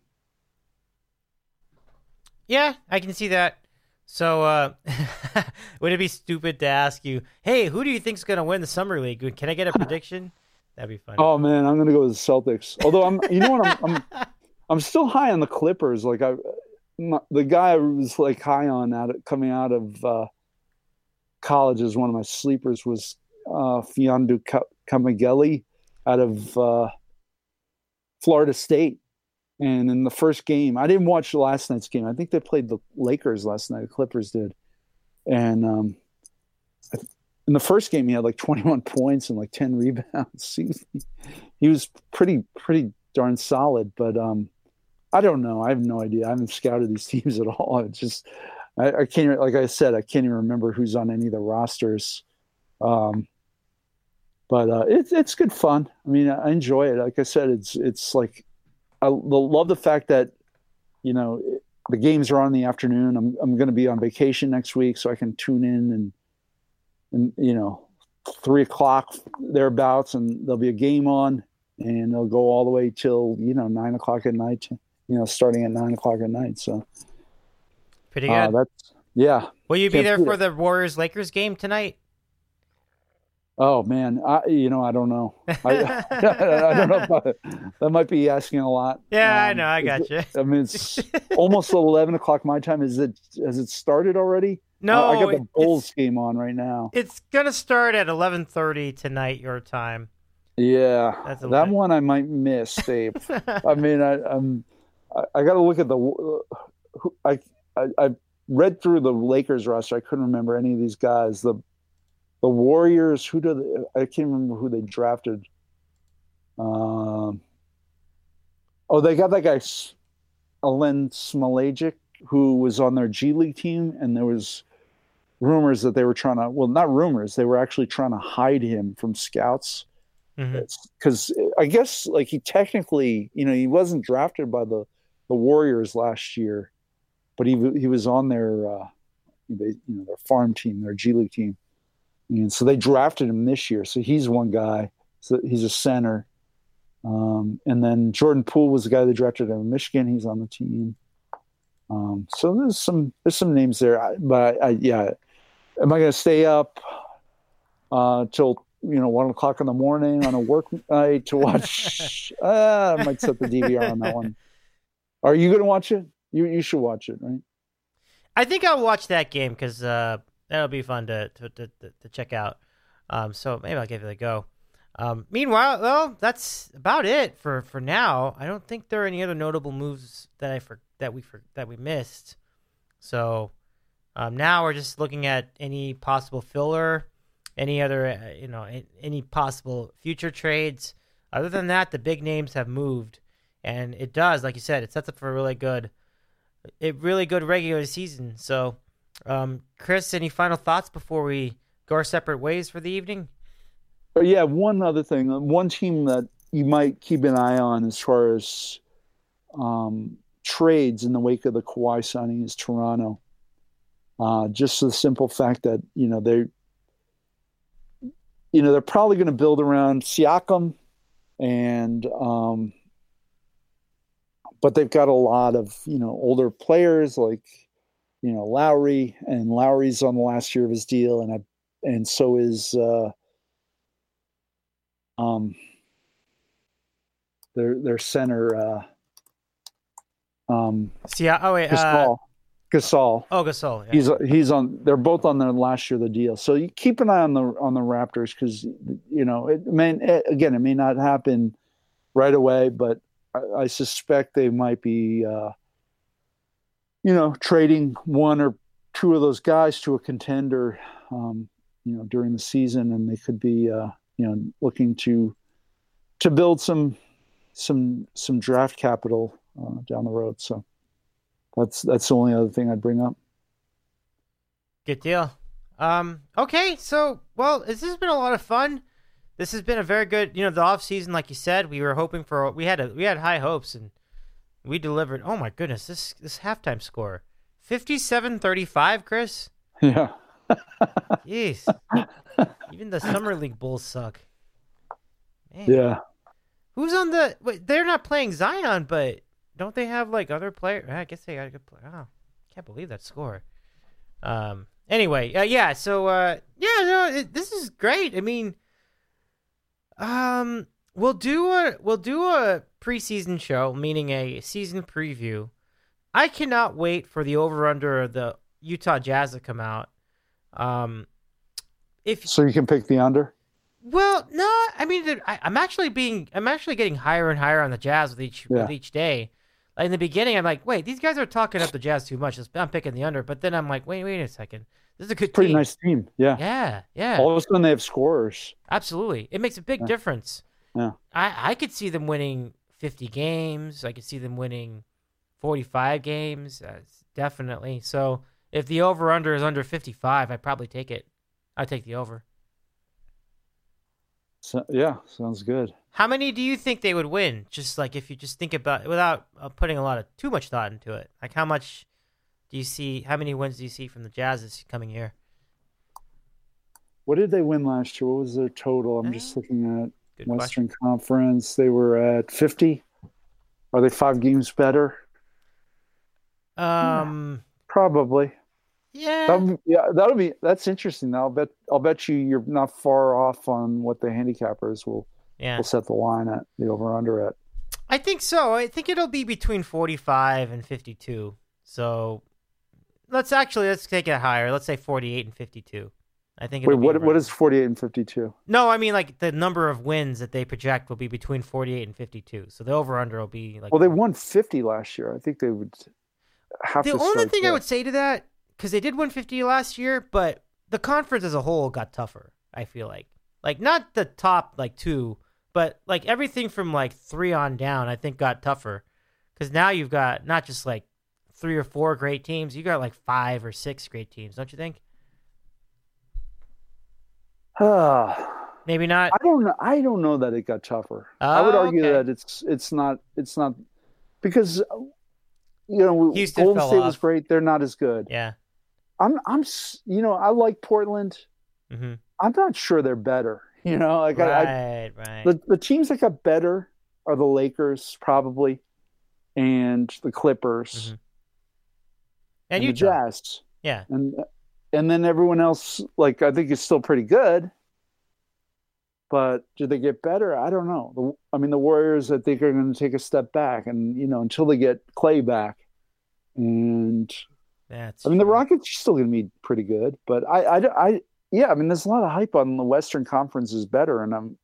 Yeah, I can see that. So, uh, would it be stupid to ask you, "Hey, who do you think's going to win the summer league? Can I get a prediction?" That'd be funny. Oh man, I'm going to go with the Celtics. Although I'm, you know what, I'm, I'm, I'm still high on the Clippers. Like I, my, the guy I was like high on out of, coming out of uh, college as one of my sleepers was uh, Fiondu Kamageli out of uh, Florida State. And in the first game, I didn't watch last night's game. I think they played the Lakers last night. The Clippers did. And um, in the first game, he had like twenty-one points and like ten rebounds. He, he was pretty, pretty darn solid. But um, I don't know. I have no idea. I haven't scouted these teams at all. It's just, I, I can't, like I said, I can't even remember who's on any of the rosters. Um, but uh, it's it's good fun. I mean, I enjoy it. Like I said, it's it's like I love the fact that you know the games are on in the afternoon. I'm I'm going to be on vacation next week, so I can tune in and and you know three o'clock thereabouts, and there'll be a game on, and they'll go all the way till you know nine o'clock at night. You know, starting at nine o'clock at night. So pretty good. Uh, that's yeah. Will you be Can't there beat for it. the Warriors Lakers game tonight? Oh man, I you know I don't know. I, I don't know. If I, that might be asking a lot. Yeah, I Um, know. I got you. I mean, it's almost eleven o'clock my time. Is it? Has it started already? No, I, I got the it- Bulls it's- game on right now. It's gonna start at eleven thirty tonight, your time. Yeah, That's a that lot. one I might miss, Dave. I mean, I, I'm. I, I got to look at the. Uh, who, I, I I read through the Lakers roster. I couldn't remember any of these guys. The the Warriors. Who do they, I can't remember who they drafted. Um. Oh, they got that guy, S- Alen Smailagic, who was on their G League team, and there was rumors that they were trying to. Well, not rumors. They were actually trying to hide him from scouts. Because I guess like he technically, you know, he wasn't drafted by the, the Warriors last year, but he he was on their uh, they, you know their farm team, their G League team, and so they drafted him this year. So he's one guy. So he's a center, um, and then Jordan Poole was the guy they drafted out of Michigan. He's on the team. Um, so there's some there's some names there, I, but I, yeah, am I going to stay up uh, till? You know, one o'clock in the morning on a work night to watch. uh, I might set the D V R on that one. Are you going to watch it? You you should watch it, right? I think I'll watch that game because uh, that'll be fun to to, to, to check out. Um, so maybe I'll give it a go. Um, meanwhile, well, that's about it for, for now. I don't think there are any other notable moves that I for, that we for, that we missed. So um, now we're just looking at any possible filler. Any other, uh, you know, any possible future trades. Other than that, the big names have moved, and it does, like you said, it sets up for a really good, a really good regular season. So, um, Chris, any final thoughts before we go our separate ways for the evening? But yeah, one other thing, one team that you might keep an eye on as far as um, trades in the wake of the Kawhi signing is Toronto. Uh, just the simple fact that you know they. You know, they're probably going to build around Siakam, and um, but they've got a lot of, you know, older players like, you know, Lowry, and Lowry's on the last year of his deal, and I, and so is uh, um, their their center. Uh, um, See, oh wait, Gasol. uh, Gasol. Oh, Gasol. Yeah. He's he's on. They're both on their last year of the deal. So you keep an eye on the on the Raptors because you know it may it, again it may not happen right away, but I, I suspect they might be uh, you know trading one or two of those guys to a contender um, you know during the season, and they could be uh, you know looking to to build some some some draft capital uh, down the road. So. That's that's the only other thing I'd bring up. Good deal. Um, okay, so, well, this has been a lot of fun. This has been a very good, you know, the off season, like you said, we were hoping for, we had a, we had high hopes, and we delivered. Oh my goodness, this this halftime score, fifty-seven thirty-five, Chris. Yeah. Jeez. Even the summer league Bulls suck. Man. Yeah. Who's on the? Wait, they're not playing Zion, but. Don't they have like other players? I guess they got a good player. Oh, can't believe that score. Um. Anyway, uh, yeah. So, uh, yeah. No, it, this is great. I mean, um, we'll do a we'll do a preseason show, meaning a season preview. I cannot wait for the over under of the Utah Jazz to come out. Um, if so, you can pick the under. Well, no. I mean, I, I'm actually being I'm actually getting higher and higher on the Jazz with each Yeah. with each day. Like in the beginning, I'm like, wait, these guys are talking up the Jazz too much. I'm picking the under, but then I'm like, wait, wait a second. This is a good Pretty team. nice team. Yeah. Yeah, yeah. All of a sudden they have scorers. Absolutely. It makes a big Yeah. difference. Yeah. I, I could see them winning fifty games. I could see them winning forty-five games. Uh, definitely. So if the over-under is under fifty-five, I'd probably take it. I'd take the over. So, yeah, sounds good. How many do you think they would win? Just like if you just think about it without uh, putting a lot of too much thought into it. Like how much do you see? How many wins do you see from the Jazz this coming year? What did they win last year? What was their total? I'm Uh, just looking at Good Western question. Conference. They were at fifty. Are they five games better? Um, Probably. yeah, That'll, yeah, that'll be that's interesting. I'll bet I'll bet you you're not far off on what the handicappers will yeah. will set the line at, the over under at. I think so. I think it'll be between forty-five and fifty-two. So let's actually let's take it higher. Let's say forty-eight and fifty-two. I think. Wait, It'll be what around- what is forty-eight and fifty-two? No, I mean like the number of wins that they project will be between forty-eight and fifty-two. So the over under will be like. Well, they won fifty last year. I think they would have The to only start thing I there. would say to that, because they did win fifty last year, but the conference as a whole got tougher, I feel like. Like, not the top, like, two, but, like, everything from, like, three on down, I think, got tougher. Because now you've got not just, like, three or four great teams, you got, like, five or six great teams, don't you think? Maybe not? I don't know. I don't know that it got tougher. Oh, I would argue okay. that it's it's not it's not because you know Houston Golden fell State was off. great. They're not as good. Yeah. I'm I'm s- you know I like Portland. Mm-hmm. I'm not sure they're better. You know, like I, I, Right, right. the the teams that got better are the Lakers probably, and the Clippers Mhm. and, And the Utah. Jazz, Yeah. and and then everyone else. Like I think is still pretty good. But do they get better? I don't know. The, I mean, the Warriors, I think, are going to take a step back, and you know, until they get Clay back, and That's I mean, the true. Rockets are still going to be pretty good. But I, I, I, yeah, I mean, there's a lot of hype on the Western Conference is better, and I'm,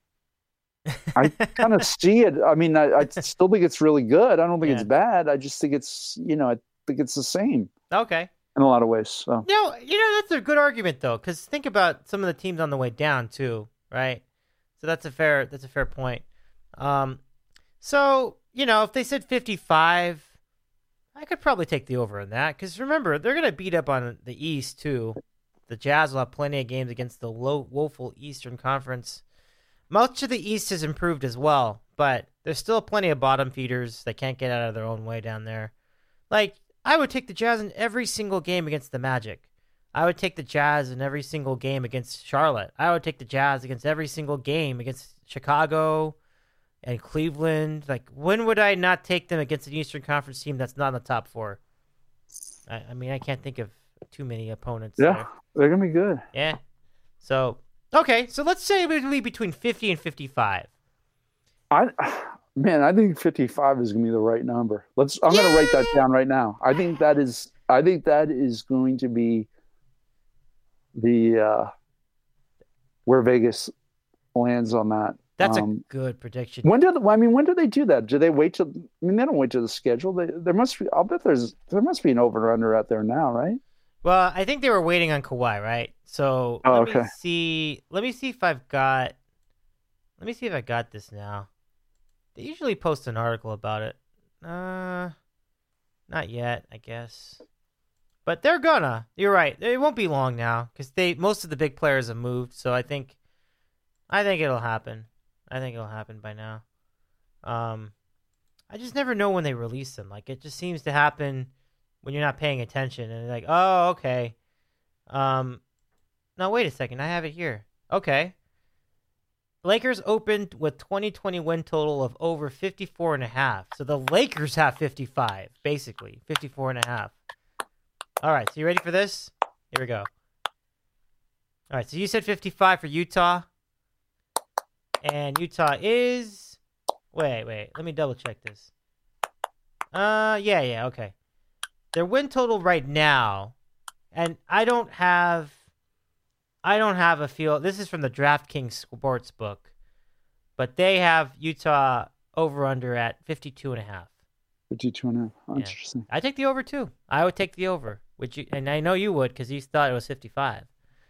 I kind of see it. I mean, I, I still think it's really good. I don't think Yeah. it's bad. I just think it's, you know, I think it's the same Okay. in a lot of ways. So No, you know, that's a good argument though, because think about some of the teams on the way down too, right? So that's a fair that's a fair point. Um, so you know, if they said fifty-five, I could probably take the over on that because remember they're gonna beat up on the East too. The Jazz will have plenty of games against the low, woeful Eastern Conference. Much of the East has improved as well, but there's still plenty of bottom feeders that can't get out of their own way down there. Like, I would take the Jazz in every single game against the Magic. I would take the Jazz in every single game against Charlotte. I would take the Jazz against every single game against Chicago and Cleveland. Like, when would I not take them against an Eastern Conference team that's not in the top four? I, I mean, I can't think of too many opponents yeah, there. they're going to be good. Yeah. So, okay. So let's say it would be between fifty and fifty-five. I man, I think fifty-five is going to be the right number. Let's. I'm going to write that down right now. I think that is. I think that is going to be the uh, where Vegas lands on that. That's Um, a good prediction. when do the, I mean when do they do that? Do they wait till? I mean they don't wait till the schedule. They, there must be. I'll bet there's there must be an over or under out there now, right? Well, I think they were waiting on Kawhi, right? So Oh, let me okay. see. Let me see if I've got. Let me see if I got this now. They usually post an article about it. Uh, not yet, I guess. But they're gonna. You're right. It won't be long now because they most of the big players have moved. So I think, I think it'll happen. I think it'll happen by now. Um, I just never know when they release them. Like it just seems to happen when you're not paying attention and like, oh, okay. Um, now wait a second. I have it here. Okay. Lakers opened with twenty twenty win total of over fifty-four and a half. So the Lakers have fifty-five, basically. fifty-four and a half. All right, so you ready for this? Here we go. All right, so you said fifty-five for Utah. And Utah is... Wait, wait. Let me double check this. Uh, yeah, yeah, okay. Their win total right now, and I don't have... I don't have a feel. This is from the DraftKings Sportsbook, but they have Utah over under at fifty-two and a half. fifty-two and a half. Oh, Yeah. Interesting. I take the over too. I would take the over. Would you? And I know you would because you thought it was fifty-five.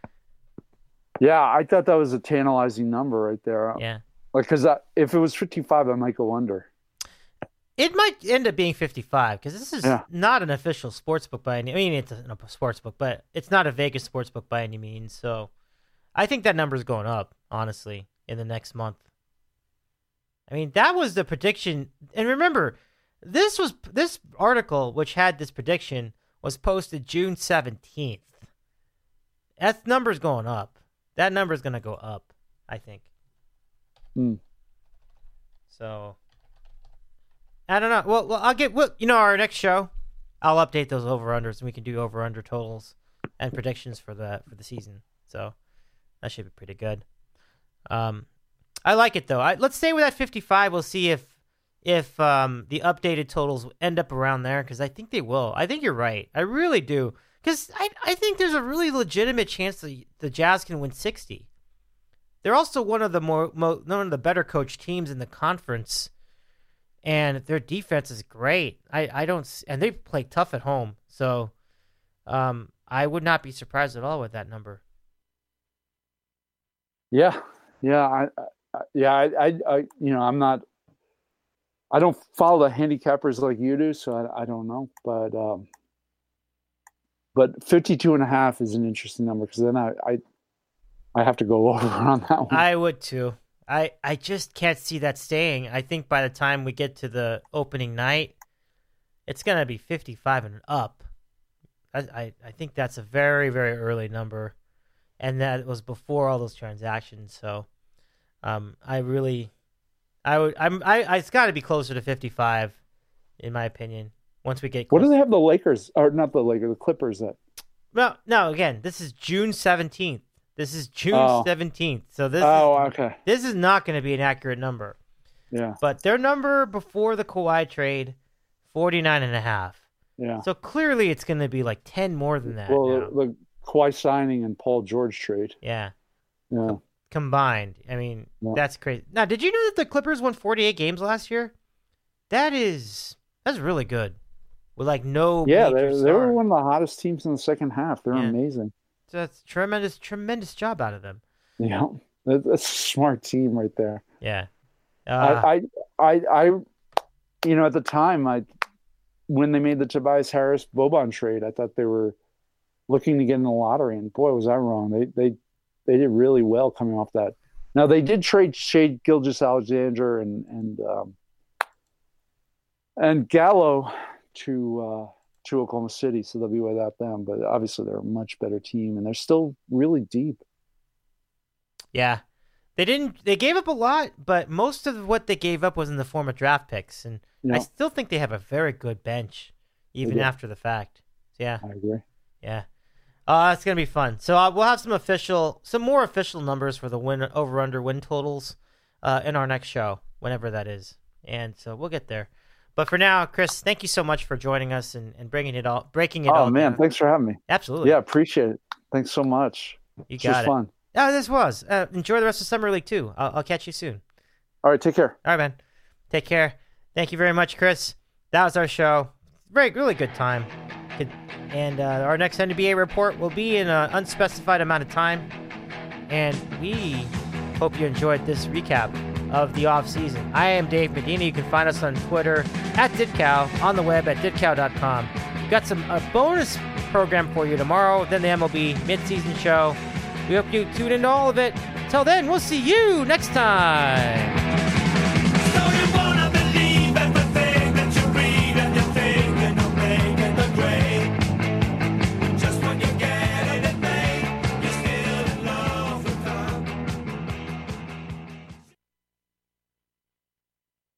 Yeah, I thought that was a tantalizing number right there. Yeah. Like, because if it was fifty-five, I might go under. It might end up being fifty-five because this is Yeah. not an official sportsbook by any. I mean, it's a, a sportsbook, but it's not a Vegas sportsbook by any means. So, I think that number's going up. Honestly, in the next month. I mean, that was the prediction. And remember, this was this article, which had this prediction, was posted June seventeenth. That number's going up. That number's going to go up, I think. Hmm. So, I don't know. Well, well I'll get, well, you know, our next show, I'll update those over-unders, and we can do over-under totals and predictions for the for the season. So, that should be pretty good. Um, I like it, though. I, let's stay with that fifty-five. We'll see if if um, the updated totals end up around there, because I think they will. I think you're right. I really do. Because I, I think there's a really legitimate chance that the Jazz can win sixty. They're also one of the more, more one of the better coached teams in the conference, and their defense is great. I, I don't and they play tough at home, so um, I would not be surprised at all with that number. Yeah, yeah, I, I yeah, I, I, I, you know, I'm not. I don't follow the handicappers like you do, so I, I don't know, but. Um, But fifty-two and a half is an interesting number, because then I, I I have to go over on that one. I would too. I, I just can't see that staying. I think by the time we get to the opening night, it's going to be fifty-five and up. I, I, I think that's a very, very early number. And that was before all those transactions. So um, I really, I would, I'm, I, I it's got to be closer to fifty-five, in my opinion. Once we get close. What do they have the Lakers, or not the Lakers, the Clippers at? No, no. Again, this is June seventeenth. This is June oh. seventeenth. So this. Oh, is, okay. This is not going to be an accurate number. Yeah. But their number before the Kawhi trade, forty-nine and a half. Yeah. So clearly, it's going to be like ten more than that. Well, now. the, the Kawhi signing and Paul George trade. Yeah. Yeah. Combined, I mean, yeah. that's crazy. Now, did you know that the Clippers won forty-eight games last year? That is that's really good. With like no yeah, major they, star. they were one of the hottest teams in the second half. They're Yeah. amazing. So that's tremendous, tremendous job out of them. Yeah, that's a smart team right there. Yeah, uh, I, I, I, I, you know, at the time, I when they made the Tobias Harris Boban trade, I thought they were looking to get in the lottery, and boy, was I wrong. They they they did really well coming off that. Now they did trade Shai Gilgeous-Alexander and and um, and Gallo to uh, to Oklahoma City, so they'll be without them. But obviously, they're a much better team, and they're still really deep. yeah, they didn't. They gave up a lot, but most of what they gave up was in the form of draft picks, and Yeah. I still think they have a very good bench, even do. after the fact. So, yeah, I agree. yeah, uh, it's gonna be fun. So uh, we'll have some official, some more official numbers for the win over under win totals uh, in our next show, whenever that is, and so we'll get there. But for now, Chris, thank you so much for joining us and, and bringing it all, breaking it Oh all man, down. thanks for having me. Absolutely. Yeah, appreciate it. Thanks so much. You It's got just it. fun. Oh, this was. Uh, enjoy the rest of Summer League, too. I'll, I'll catch you soon. All right, take care. All right, man. Take care. Thank you very much, Chris. That was our show. Very, really good time. Good. And uh, our next N B A report will be in an unspecified amount of time. And we hope you enjoyed this recap of the offseason. I am Dave Medina. You can find us on Twitter at DidCow, on the web at didcow dot com. We've got some a bonus program for you tomorrow, then the M L B midseason show. We hope you tune into all of it. Until then, we'll see you next time.